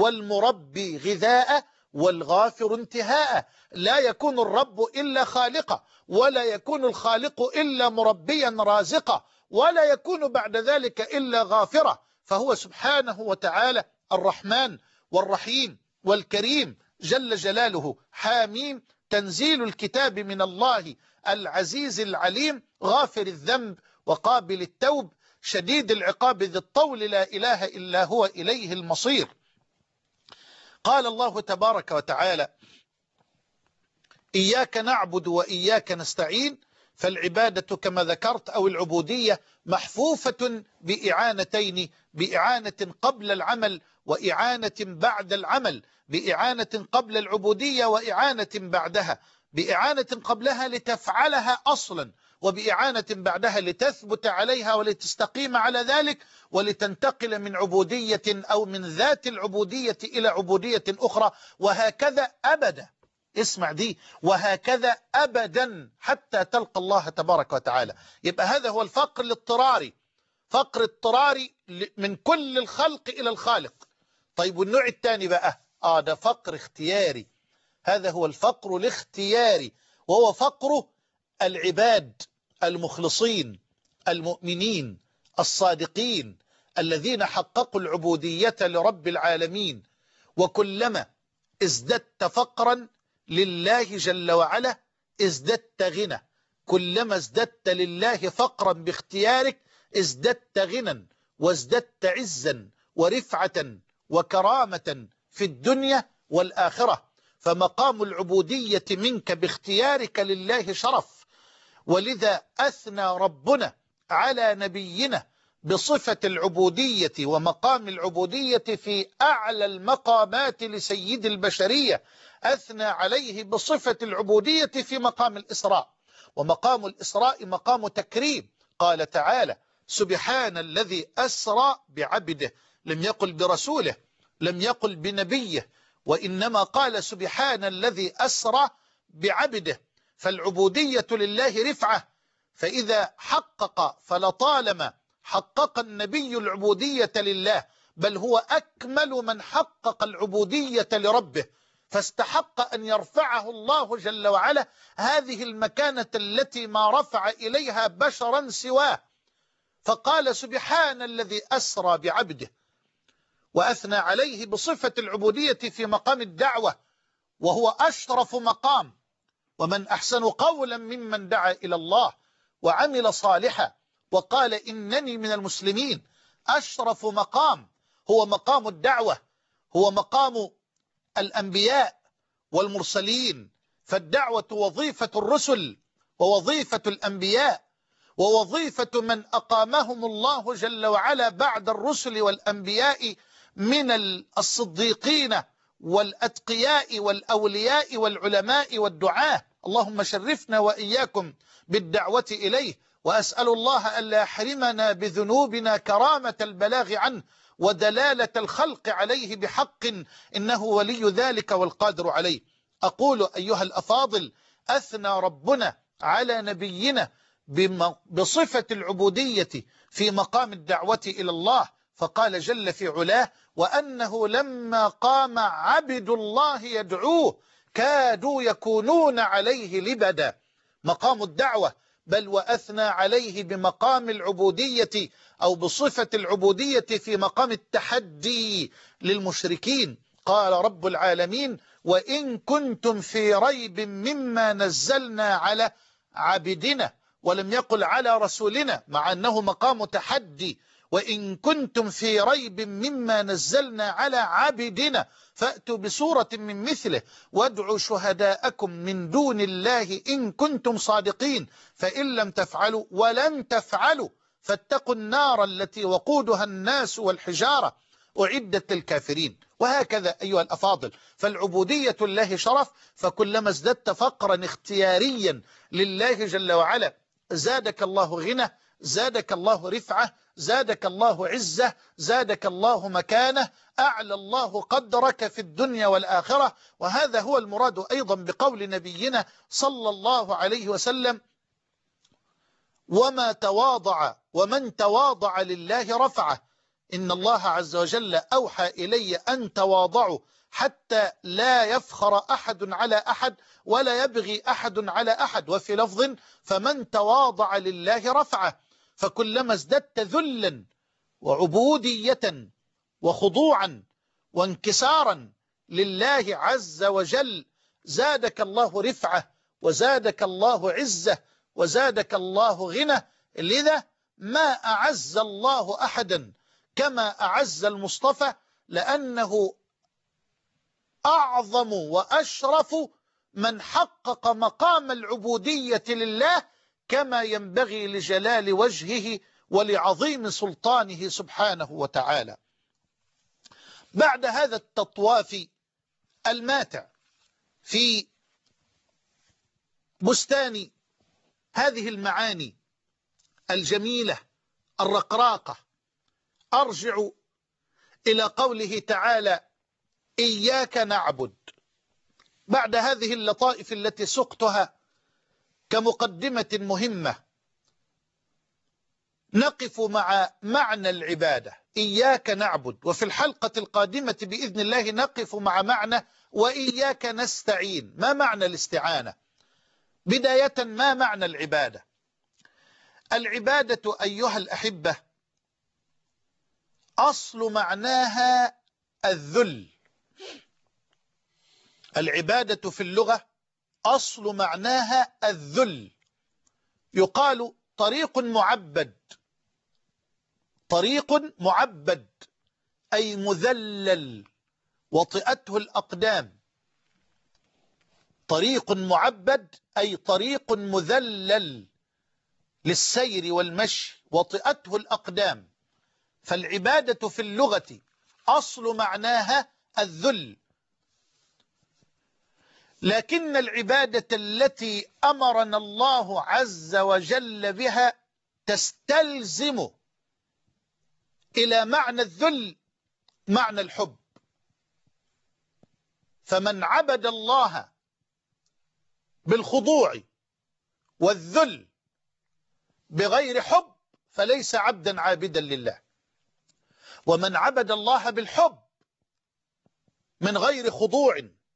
A: والمربي غذاء، والغافر انتهاء. لا يكون الرب إلا خالقا، ولا يكون الخالق إلا مربيا رازقا، ولا يكون بعد ذلك إلا غافرا. فهو سبحانه وتعالى الرحمن والرحيم والكريم جل جلاله. حاميم، تنزيل الكتاب من الله العزيز العليم، غافر الذنب وقابل التوب، شديد العقاب ذي الطول، لا إله إلا هو، إليه المصير. قال الله تبارك وتعالى: إياك نعبد وإياك نستعين. فالعبادة كما ذكرت أو العبودية محفوفة بإعانتين: بإعانة قبل العمل وإعانة بعد العمل، بإعانة قبل العبودية وإعانة بعدها، بإعانة قبلها لتفعلها أصلا، وبإعانة بعدها لتثبت عليها ولتستقيم على ذلك، ولتنتقل من عبودية أو من ذات العبودية إلى عبودية أخرى، وهكذا أبدا. اسمع دي، وهكذا أبدا حتى تلقى الله تبارك وتعالى. يبقى هذا هو الفقر الاضطراري، فقر اضطراري من كل الخلق إلى الخالق. طيب والنوع الثاني بقى، آه ده فقر اختياري. هذا هو الفقر الاختياري، وهو فقر العباد المخلصين المؤمنين الصادقين الذين حققوا العبودية لرب العالمين. وكلما ازددت فقرا لله جل وعلا ازددت غنى، كلما ازددت لله فقرا باختيارك ازددت غنى، وازددت عزا ورفعة وكرامة في الدنيا والآخرة. فمقام العبودية منك باختيارك لله شرف، ولذا أثنى ربنا على نبينا بصفة العبودية ومقام العبودية في أعلى المقامات لسيد البشرية. أثنى عليه بصفة العبودية في مقام الإسراء، ومقام الإسراء مقام تكريم. قال تعالى: سبحان الذي أسرى بعبده، لم يقل برسوله، لم يقل بنبيه، وإنما قال سبحان الذي أسرى بعبده. فالعبودية لله رفعة، فإذا حقق فلطالما حقق النبي العبودية لله، بل هو أكمل من حقق العبودية لربه، فاستحق أن يرفعه الله جل وعلا هذه المكانة التي ما رفع إليها بشرا سواه. فقال سبحان الذي أسرى بعبده، وأثنى عليه بصفة العبودية في مقام الدعوة، وهو أشرف مقام. ومن أحسن قولا ممن دعا إلى الله وعمل صالحا وقال إنني من المسلمين. أشرف مقام هو مقام الدعوة، هو مقام الأنبياء والمرسلين. فالدعوة وظيفة الرسل ووظيفة الأنبياء، ووظيفة من أقامهم الله جل وعلا بعد الرسل والأنبياء من الصديقين والأتقياء والأولياء والعلماء والدعاة. اللهم شرفنا وإياكم بالدعوة إليه، وأسأل الله ألا يحرمنا بذنوبنا كرامة البلاغ عنه ودلالة الخلق عليه بحق، إنه ولي ذلك والقادر عليه. أقول أيها الأفاضل، أثنى ربنا على نبينا بصفة العبودية في مقام الدعوة إلى الله، فقال جل في علاه: وأنه لما قام عبد الله يدعوه كادوا يكونون عليه لبدا. مقام الدعوة، بل وأثنى عليه بمقام العبودية أو بصفة العبودية في مقام التحدي للمشركين. قال رب العالمين: وإن كنتم في ريب مما نزلنا على عبدنا، ولم يقل على رسولنا، مع أنه مقام تحدي. وإن كنتم في ريب مما نزلنا على عبدنا فأتوا بسورة من مثله وادعوا شهداءكم من دون الله إن كنتم صادقين، فإن لم تفعلوا ولن تفعلوا فاتقوا النار التي وقودها الناس والحجارة أعدت للكافرين. وهكذا أيها الأفاضل، فالعبودية لله شرف، فكلما ازددت فقرا اختياريا لله جل وعلا زادك الله غنى، زادك الله رفعة، زادك الله عزة، زادك الله مكانة، أعلى الله قدرك في الدنيا والآخرة. وهذا هو المراد أيضا بقول نبينا صلى الله عليه وسلم: وما تواضع ومن تواضع لله رفعه. إن الله عز وجل أوحى إلي أن تواضعوا حتى لا يفخر أحد على أحد ولا يبغي أحد على أحد. وفي لفظ: فمن تواضع لله رفعه. فكلما ازددت ذلا وعبودية وخضوعا وانكسارا لله عز وجل زادك الله رفعة وزادك الله عزة وزادك الله غنى. لذا ما أعز الله أحدا كما أعز المصطفى، لأنه أعظم وأشرف من حقق مقام العبودية لله كما ينبغي لجلال وجهه ولعظيم سلطانه سبحانه وتعالى. بعد هذا التطواف الماتع في بستان هذه المعاني الجميلة الرقراقة، أرجع إلى قوله تعالى: إياك نعبد. بعد هذه اللطائف التي سقتها كمقدمة مهمة، نقف مع معنى العبادة. إياك نعبد، وفي الحلقة القادمة بإذن الله نقف مع معنى وإياك نستعين. ما معنى الاستعانة؟ بداية، ما معنى العبادة؟ العبادة أيها الأحبة أصل معناها الذل. العبادة في اللغة أصل معناها الذل. يقال طريق معبد، طريق معبد أي مذلل وطئته الأقدام. طريق معبد أي طريق مذلل للسير والمشي وطئته الأقدام. فالعبادة في اللغة أصل معناها الذل. لكن العبادة التي أمرنا الله عز وجل بها تستلزم إلى معنى الذل معنى الحب. فمن عبد الله بالخضوع والذل بغير حب فليس عبدا عابدا لله، ومن عبد الله بالحب من غير خضوع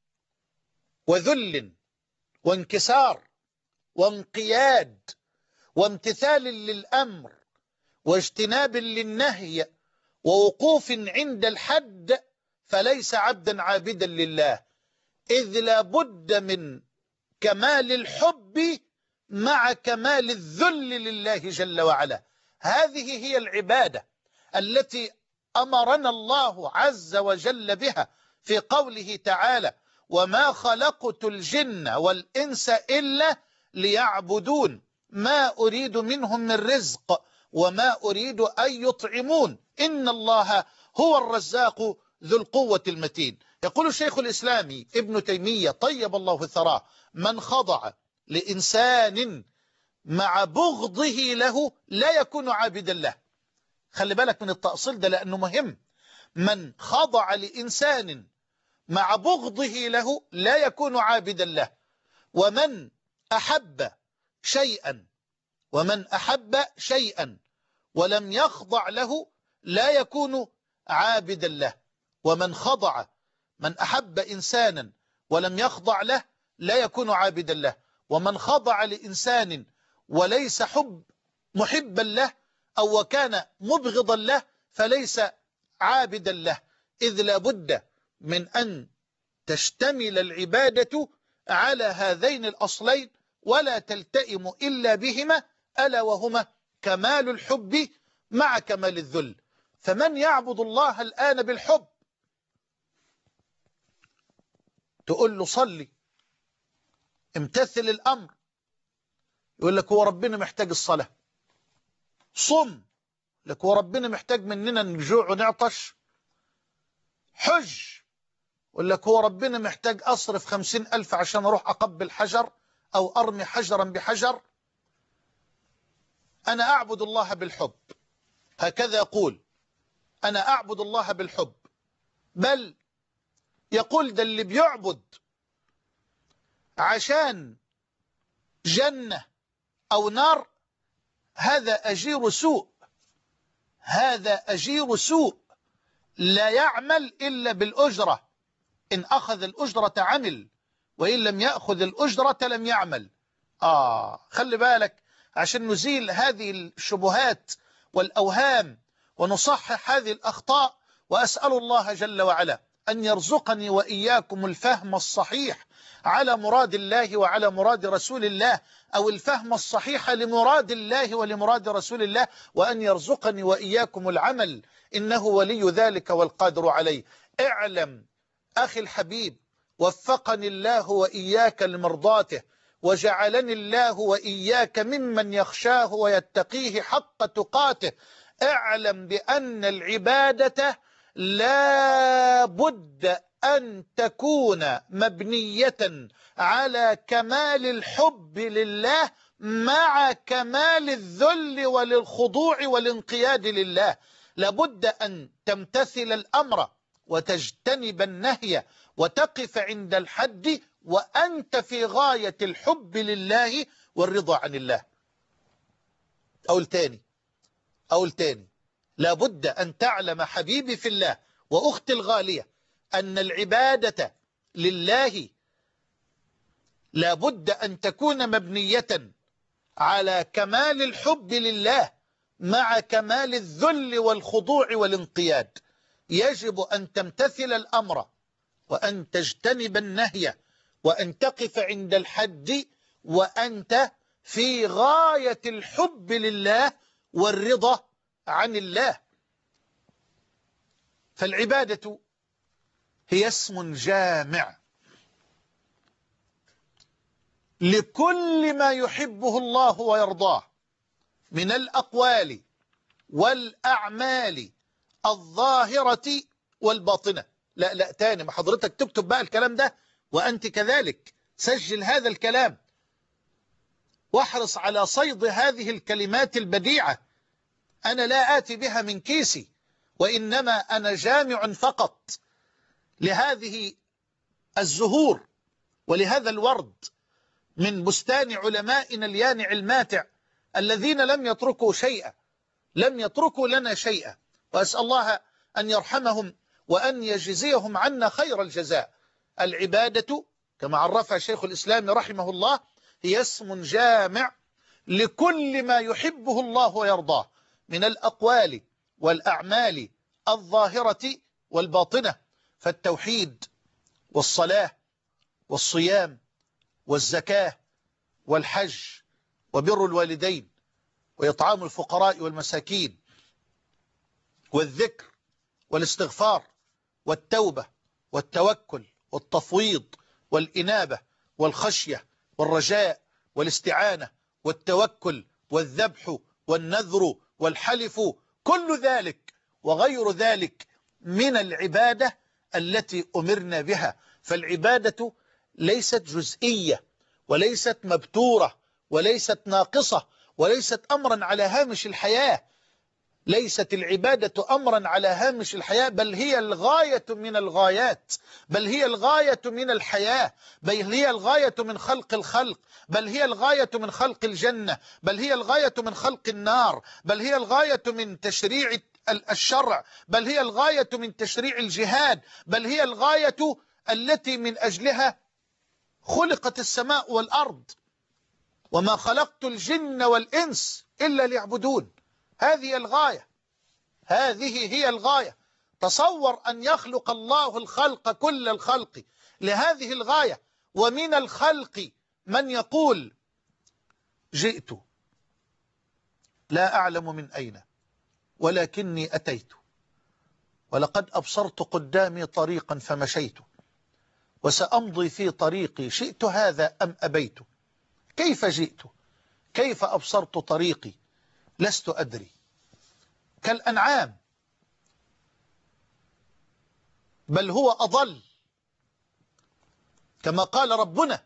A: وذل وانكسار وانقياد وامتثال للأمر واجتناب للنهي ووقوف عند الحد فليس عبدا عابدا لله، إذ لا بد من كمال الحب مع كمال الذل لله جل وعلا. هذه هي العبادة التي أمرنا الله عز وجل بها في قوله تعالى: وما خلقت الجن والإنس إلا ليعبدون. ما أريد منهم من رزق وما أريد أن يطعمون إن الله هو الرزاق ذو القوة المتين. يقول الشيخ الإسلامي ابن تيمية طيب الله ثراه: من خضع لإنسان مع بغضه له لا يكون عابدا له. خلي بالك من التأصيل ده لأنه مهم. من خضع لإنسان مع بغضه له لا يكون عابدا له. ومن أحب شيئا ومن أحب شيئا ولم يخضع له لا يكون عابدا له. ومن خضع من أحب إنسانا ولم يخضع له لا يكون عابدا له. ومن خضع لإنسان وليس حب محبا له أو وكان مبغضا له فليس عابدا له، إذ لا بد من أن تشتمل العبادة على هذين الأصلين ولا تلتئم إلا بهما، ألا وهما كمال الحب مع كمال الذل. فمن يعبد الله الآن بالحب تقول له صلي امتثل الأمر، يقول لك هو ربنا محتاج الصلاة. صم، لك هو ربنا محتاج مننا نجوع ونعطش. حج، يقول لك هو ربنا محتاج أصرف خمسين ألف عشان أروح أقبل حجر أو أرمي حجرا بحجر. أنا أعبد الله بالحب، هكذا يقول أنا أعبد الله بالحب. بل يقول ده اللي بيعبد عشان جنة أو نار هذا أجير سوء، هذا أجير سوء لا يعمل إلا بالأجرة، إن أخذ الأجرة عمل وإن لم يأخذ الأجرة لم يعمل. آه خلي بالك عشان نزيل هذه الشبهات والأوهام ونصحح هذه الأخطاء. وأسأل الله جل وعلا أن يرزقني وإياكم الفهم الصحيح على مراد الله وعلى مراد رسول الله، أو الفهم الصحيح لمراد الله ولمراد رسول الله، وأن يرزقني وإياكم العمل إنه ولي ذلك والقادر عليه. اعلم أخي الحبيب وفقني الله وإياك لمرضاته وجعلني الله وإياك ممن يخشاه ويتقيه حق تقاته. اعلم بأن العبادة لا بد أن تكون مبنية على كمال الحب لله مع كمال الذل وللخضوع والانقياد لله. لابد أن تمتثل الأمر وتجتنب النهي وتقف عند الحد وأنت في غاية الحب لله والرضا عن الله. أقول تاني أقول تاني لابد أن تعلم حبيبي في الله وأختي الغالية أن العبادة لله لابد أن تكون مبنية على كمال الحب لله مع كمال الذل والخضوع والانقياد. يجب أن تمتثل الأمر وأن تجتنب النهي وأن تقف عند الحد وأنت في غاية الحب لله والرضا عن الله. فالعبادة هي اسم جامع لكل ما يحبه الله ويرضاه من الأقوال والأعمال الظاهرة والباطنة. لا لا تاني، ما حضرتك تكتب بقى الكلام ده وأنت كذلك سجل هذا الكلام واحرص على صيد هذه الكلمات البديعة. أنا لا آتي بها من كيسي، وإنما أنا جامع فقط لهذه الزهور ولهذا الورد من بستان علمائنا اليانع الماتع الذين لم يتركوا شيئا، لم يتركوا لنا شيئا. وأسأل الله أن يرحمهم وأن يجزيهم عنا خير الجزاء. العبادة كما عرفها شيخ الإسلام رحمه الله هي اسم جامع لكل ما يحبه الله ويرضاه من الأقوال والأعمال الظاهرة والباطنة. فالتوحيد والصلاة والصيام والزكاة والحج وبر الوالدين وإطعام الفقراء والمساكين والذكر والاستغفار والتوبة والتوكل والتفويض والإنابة والخشية والرجاء والاستعانة والتوكل والذبح والنذر والحلف، كل ذلك وغير ذلك من العبادة التي أمرنا بها. فالعبادة ليست جزئية وليست مبتورة وليست ناقصة وليست أمرا على هامش الحياة. ليست العبادة أمرا على هامش الحياة، بل هي الغاية من الغايات، بل هي الغاية من الحياة، بل هي الغاية من خلق الخلق، بل هي الغاية من خلق الجنة، بل هي الغاية من خلق النار، بل هي الغاية من تشريع الشرع، بل هي الغاية من تشريع الجهاد، بل هي الغاية التي من أجلها خلقت السماء والأرض. وما خلقت الجن والإنس إلا ليعبدون. هذه الغاية، هذه هي الغاية. تصور أن يخلق الله الخلق كل الخلق لهذه الغاية. ومن الخلق من يقول جئت لا أعلم من أين ولكني أتيت، ولقد أبصرت قدامي طريقا فمشيت، وسأمضي في طريقي شئت هذا أم أبيت. كيف جئت؟ كيف أبصرت طريقي؟ لست أدري. كالأنعام، بل هو أضل، كما قال ربنا: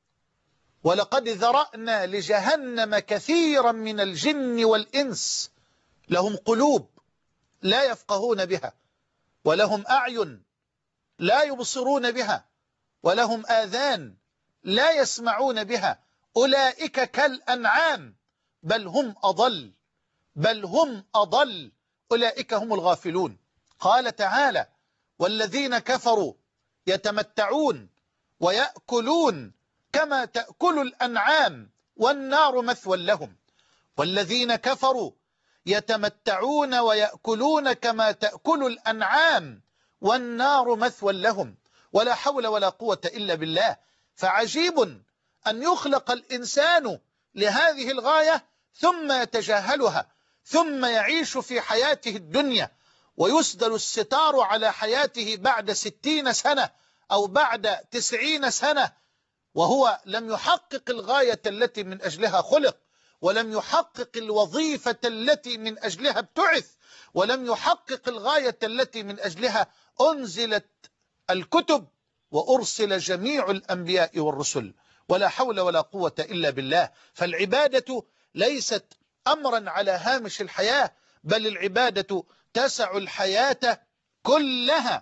A: ولقد ذرأنا لجهنم كثيرا من الجن والإنس لهم قلوب لا يفقهون بها، ولهم أعين لا يبصرون بها، ولهم آذان لا يسمعون بها، أولئك كالأنعام بل هم أضل، بل هم أضل، أولئك هم الغافلون. قال تعالى: والذين كفروا يتمتعون ويأكلون كما تأكل الأنعام والنار مثوى لهم. والذين كفروا يتمتعون ويأكلون كما تأكل الأنعام والنار مثوى لهم. ولا حول ولا قوة إلا بالله. فعجيب أن يخلق الإنسان لهذه الغاية ثم يتجاهلها، ثم يعيش في حياته الدنيا ويسدل الستار على حياته بعد ستين سنة أو بعد تسعين سنة، وهو لم يحقق الغاية التي من أجلها خلق، ولم يحقق الوظيفة التي من أجلها ابتعث، ولم يحقق الغاية التي من أجلها أنزلت الكتب وأرسل جميع الأنبياء والرسل. ولا حول ولا قوة إلا بالله. فالعبادة ليست أمرا على هامش الحياة، بل العبادة تسع الحياة كلها،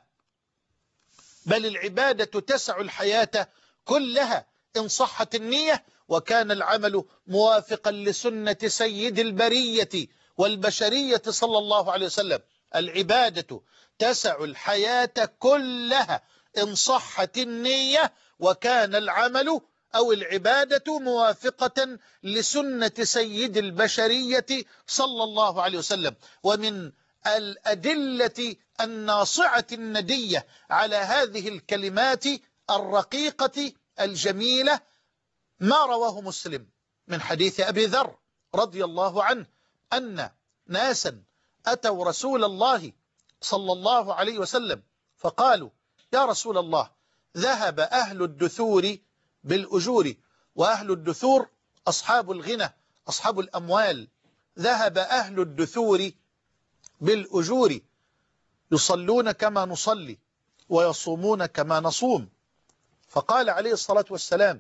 A: بل العبادة تسع الحياة كلها إن صحت النية وكان العمل موافقا لسنة سيد البرية والبشرية صلى الله عليه وسلم. العبادة تسع الحياة كلها إن صحت النية وكان العمل أو العبادة موافقة لسنة سيد البشرية صلى الله عليه وسلم. ومن الأدلة الناصعة الندية على هذه الكلمات الرقيقة الجميلة ما رواه مسلم من حديث أبي ذر رضي الله عنه أن ناسا أتوا رسول الله صلى الله عليه وسلم فقالوا: يا رسول الله، ذهب أهل الدثور بالأجور، وأهل الدثور أصحاب الغنى أصحاب الأموال، ذهب أهل الدثور بالأجور يصلون كما نصلي ويصومون كما نصوم. فقال عليه الصلاة والسلام: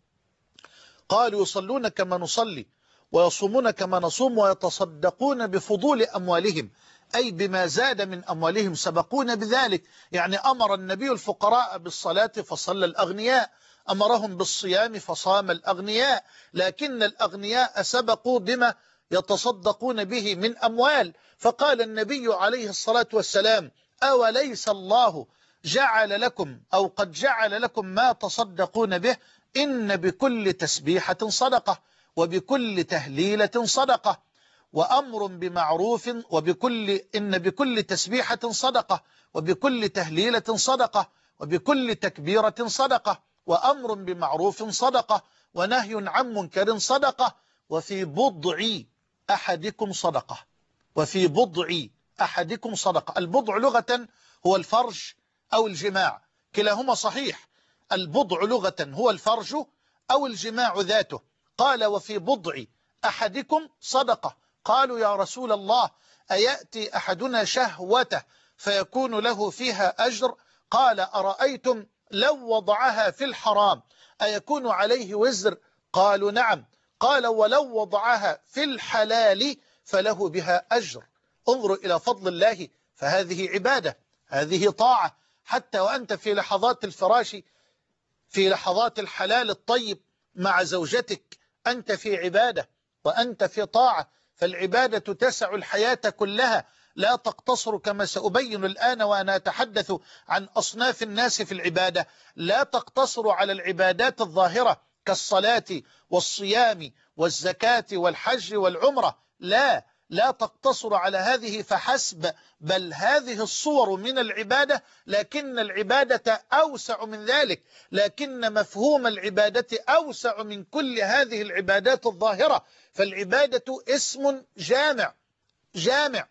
A: قالوا يصلون كما نصلي ويصومون كما نصوم ويتصدقون بفضول أموالهم، أي بما زاد من أموالهم، سبقون بذلك. يعني أمر النبي الفقراء بالصلاة فصلى الأغنياء، أمرهم بالصيام فصام الأغنياء، لكن الأغنياء سبقوا بما يتصدقون به من أموال. فقال النبي عليه الصلاة والسلام: أوليس الله جعل لكم أو قد جعل لكم ما تصدقون به؟ إن بكل تسبيحة صدقة، وبكل تهليلة صدقة، وأمر بمعروف، وبكل إن بكل تسبيحة صدقة، وبكل تهليلة صدقة، وبكل تكبيرة صدقة، وأمر بمعروف صدقة، ونهي عن منكر صدقة، وفي بضع أحدكم صدقة، وفي بضع أحدكم صدقة. البضع لغة هو الفرج أو الجماع، كلاهما صحيح. البضع لغة هو الفرج أو الجماع ذاته. قال وفي بضع أحدكم صدقة. قالوا يا رسول الله أيأتي أحدنا شهوته فيكون له فيها أجر؟ قال أرأيتم لو وضعها في الحرام أيكون عليه وزر؟ قالوا نعم. قال ولو وضعها في الحلال فله بها أجر. انظروا إلى فضل الله، فهذه عبادة، هذه طاعة. حتى وأنت في لحظات الفراش، في لحظات الحلال الطيب مع زوجتك، أنت في عبادة وأنت في طاعة. فالعبادة تسع الحياة كلها، لا تقتصر كما سأبين الآن وأنا أتحدث عن أصناف الناس في العبادة، لا تقتصر على العبادات الظاهرة كالصلاة والصيام والزكاة والحج والعمرة، لا لا تقتصر على هذه فحسب، بل هذه الصور من العبادة، لكن العبادة أوسع من ذلك، لكن مفهوم العبادة أوسع من كل هذه العبادات الظاهرة. فالعبادة اسم جامع جامع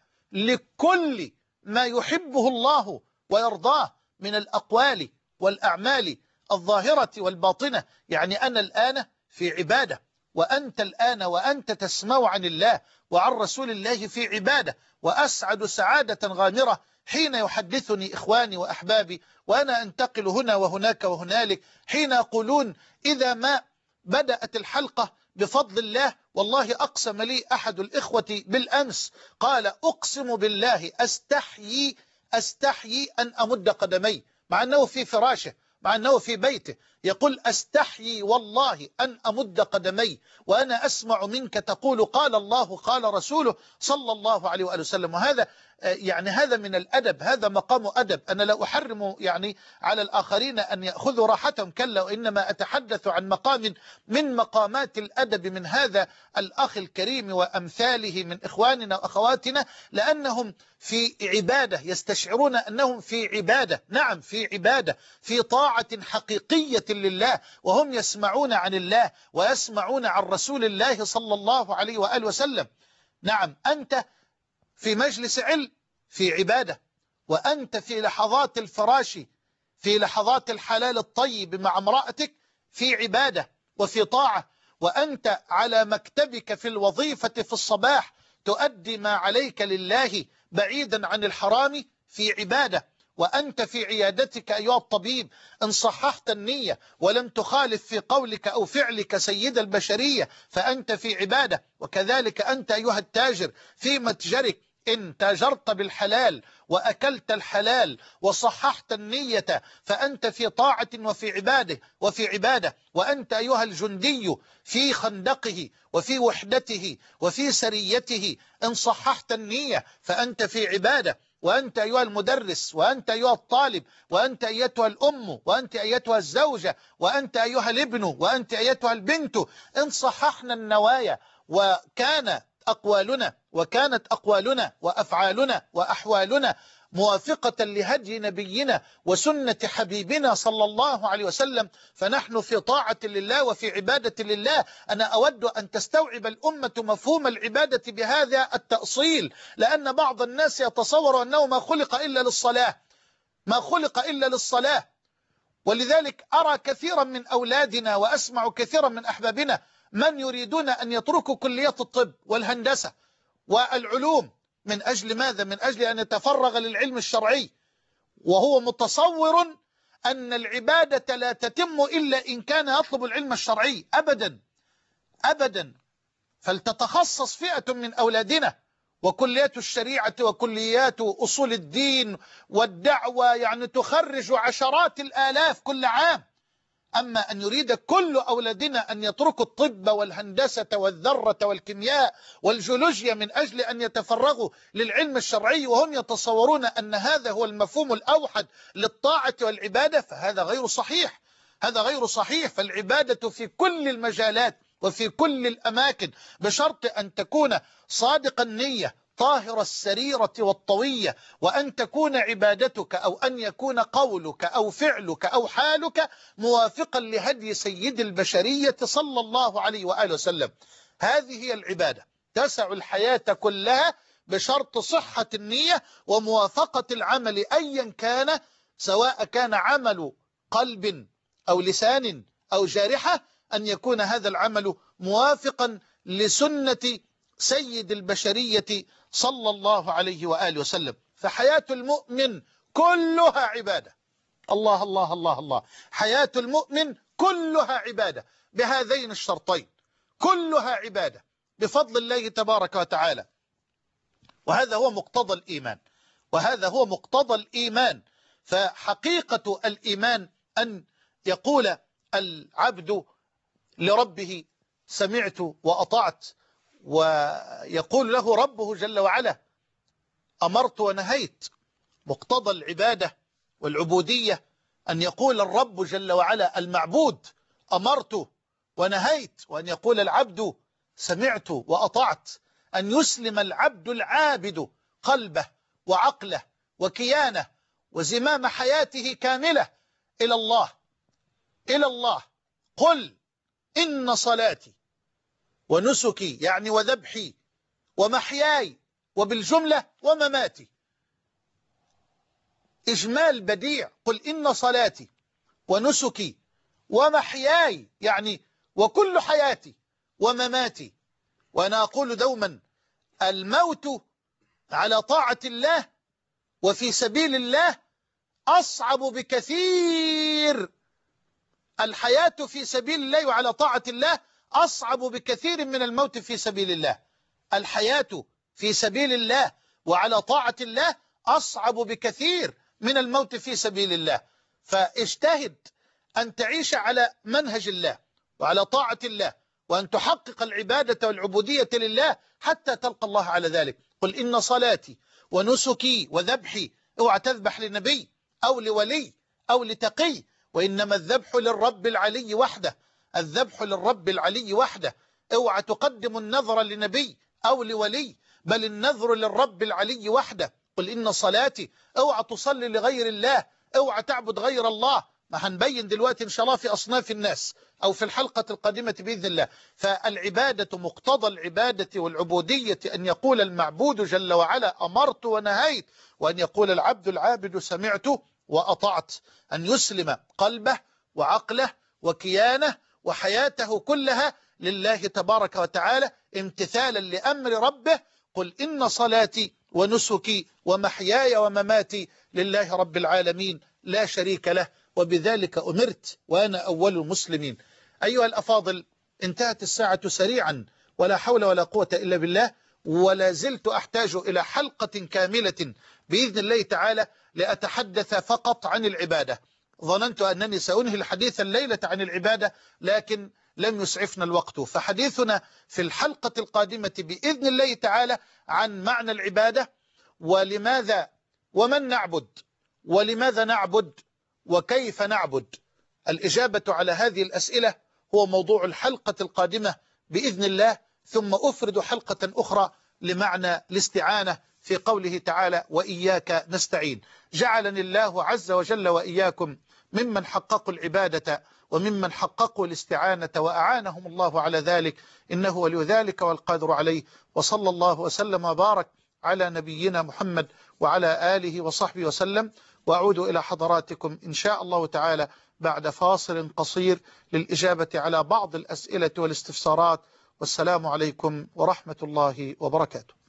A: لكل ما يحبه الله ويرضاه من الأقوال والأعمال الظاهرة والباطنة. يعني أنا الآن في عبادة، وأنت الآن وأنت تسمع عن الله وعن رسول الله في عبادة، وأسعد سعادة غامرة حين يحدثني إخواني وأحبابي وأنا أنتقل هنا وهناك وهنالك، حين يقولون إذا ما بدأت الحلقة بفضل الله، والله أقسم لي أحد الإخوة بالأمس قال أقسم بالله أستحيي أستحيي أن أمد قدمي، مع أنه في فراشه، مع أنه في بيته، يقول أستحيي والله أن أمد قدمي وأنا أسمع منك تقول قال الله قال رسوله صلى الله عليه وآله وسلم. وهذا يعني هذا من الأدب، هذا مقام أدب. أنا لا أحرم يعني على الآخرين أن يأخذوا راحتهم، كلا، وإنما أتحدث عن مقام من مقامات الأدب من هذا الأخ الكريم وأمثاله من إخواننا وأخواتنا، لأنهم في عبادة، يستشعرون أنهم في عبادة، نعم في عبادة، في طاعة حقيقية لله، وهم يسمعون عن الله ويسمعون عن رسول الله صلى الله عليه وآله وسلم. نعم أنت في مجلس علم في عبادة، وأنت في لحظات الفراش، في لحظات الحلال الطيب مع امرأتك في عبادة وفي طاعة، وأنت على مكتبك في الوظيفة في الصباح تؤدي ما عليك لله بعيدا عن الحرام في عبادة، وأنت في عيادتك أيها الطبيب إن صححت النية ولم تخالف في قولك أو فعلك سيد البشرية فأنت في عبادة. وكذلك أنت أيها التاجر في متجرك إن تاجرت بالحلال وأكلت الحلال وصححت النية فأنت في طاعة وفي عبادة وفي عبادة. وأنت أيها الجندي في خندقه وفي وحدته وفي سريته إن صححت النية فأنت في عبادة. وأنت أيها المدرس، وأنت أيها الطالب، وأنت أيتها الأم، وأنت أيتها الزوجة، وأنت أيها الابن، وأنت أيتها البنت، إن صححنا النوايا وكان أقوالنا وكانت أقوالنا وأفعالنا وأحوالنا موافقة لهدي نبينا وسنة حبيبنا صلى الله عليه وسلم فنحن في طاعة لله وفي عبادة لله. أنا أود أن تستوعب الأمة مفهوم العبادة بهذا التأصيل، لأن بعض الناس يتصور أنه ما خلق إلا للصلاة، ما خلق إلا للصلاة. ولذلك أرى كثيرا من أولادنا وأسمع كثيرا من أحبابنا من يريدون أن يتركوا كلية الطب والهندسة والعلوم من أجل ماذا؟ من أجل أن يتفرغ للعلم الشرعي، وهو متصور أن العبادة لا تتم إلا إن كان يطلب العلم الشرعي. أبدا أبدا. فلتتخصص فئة من أولادنا، وكليات الشريعة وكليات أصول الدين والدعوة يعني تخرج عشرات الآلاف كل عام. أما أن يريد كل أولادنا أن يتركوا الطب والهندسة والذرة والكيمياء والجيولوجيا من أجل أن يتفرغوا للعلم الشرعي وهم يتصورون أن هذا هو المفهوم الأوحد للطاعة والعبادة، فهذا غير صحيح، هذا غير صحيح. فالعبادة في كل المجالات وفي كل الأماكن بشرط أن تكون صادق النية طاهر السريرة والطوية، وأن تكون عبادتك أو أن يكون قولك أو فعلك أو حالك موافقا لهدي سيد البشرية صلى الله عليه وآله وسلم. هذه هي العبادة، تسع الحياة كلها بشرط صحة النية وموافقة العمل أيا كان، سواء كان عمل قلب أو لسان أو جارحة، أن يكون هذا العمل موافقا لسنة سيد البشرية صلى الله عليه وآله وسلم. فحياة المؤمن كلها عبادة. الله الله الله الله. حياة المؤمن كلها عبادة بهذين الشرطين، كلها عبادة بفضل الله تبارك وتعالى. وهذا هو مقتضى الإيمان، وهذا هو مقتضى الإيمان. فحقيقة الإيمان أن يقول العبد لربه سمعت وأطعت، ويقول له ربه جل وعلا أمرت ونهيت. مقتضى العبادة والعبودية أن يقول الرب جل وعلا المعبود أمرت ونهيت، وأن يقول العبد سمعت وأطعت. أن يسلم العبد العابد قلبه وعقله وكيانه وزمام حياته كاملة إلى الله، إلى الله. قل إن صلاتي ونسكي يعني وذبحي ومحياي وبالجملة ومماتي. إجمال بديع. قل إن صلاتي ونسكي ومحياي يعني وكل حياتي ومماتي. وأنا أقول دوما الموت على طاعة الله وفي سبيل الله أصعب بكثير. الحياة في سبيل الله وعلى طاعة الله أصعب بكثير من الموت في سبيل الله. الحياة في سبيل الله وعلى طاعة الله أصعب بكثير من الموت في سبيل الله. فاجتهد أن تعيش على منهج الله وعلى طاعة الله، وأن تحقق العبادة والعبودية لله حتى تلقى الله على ذلك. قل إن صلاتي ونسكي وذبحي. اوعى تذبح لنبي أو لولي أو لتقي، وإنما الذبح للرب العلي وحده. الذبح للرب العلي وحده. اوعى تقدم النذر لنبي أو لولي، بل النذر للرب العلي وحده. قل إن صلاتي. اوعى تصلي لغير الله، اوعى تعبد غير الله. ما هنبين دلوقتي إن شاء الله في أصناف الناس أو في الحلقة القادمة بإذن الله. فالعبادة مقتضى العبادة والعبودية أن يقول المعبود جل وعلا أمرت ونهيت، وأن يقول العبد العابد سمعت وأطعت. أن يسلم قلبه وعقله وكيانه وحياته كلها لله تبارك وتعالى امتثالا لأمر ربه. قل إن صلاتي ونسكي ومحياي ومماتي لله رب العالمين لا شريك له، وبذلك أمرت وأنا أول المسلمين. أيها الأفاضل، انتهت الساعة سريعا ولا حول ولا قوة إلا بالله، ولا زلت أحتاج إلى حلقة كاملة بإذن الله تعالى لأتحدث فقط عن العبادة. ظننت أنني سأنهي الحديث الليلة عن العبادة، لكن لم يسعفنا الوقت. فحديثنا في الحلقة القادمة بإذن الله تعالى عن معنى العبادة، ولماذا ومن نعبد، ولماذا نعبد، وكيف نعبد. الإجابة على هذه الأسئلة هو موضوع الحلقة القادمة بإذن الله. ثم أفرد حلقة أخرى لمعنى الاستعانة في قوله تعالى وإياك نستعين. جعلني الله عز وجل وإياكم ممن حققوا العبادة وممن حققوا الاستعانة وأعانهم الله على ذلك، إنه ولي ذلك والقادر عليه. وصلى الله وسلم وبارك على نبينا محمد وعلى آله وصحبه وسلم. وأعود إلى حضراتكم إن شاء الله تعالى بعد فاصل قصير للإجابة على بعض الأسئلة والاستفسارات. والسلام عليكم ورحمة الله وبركاته.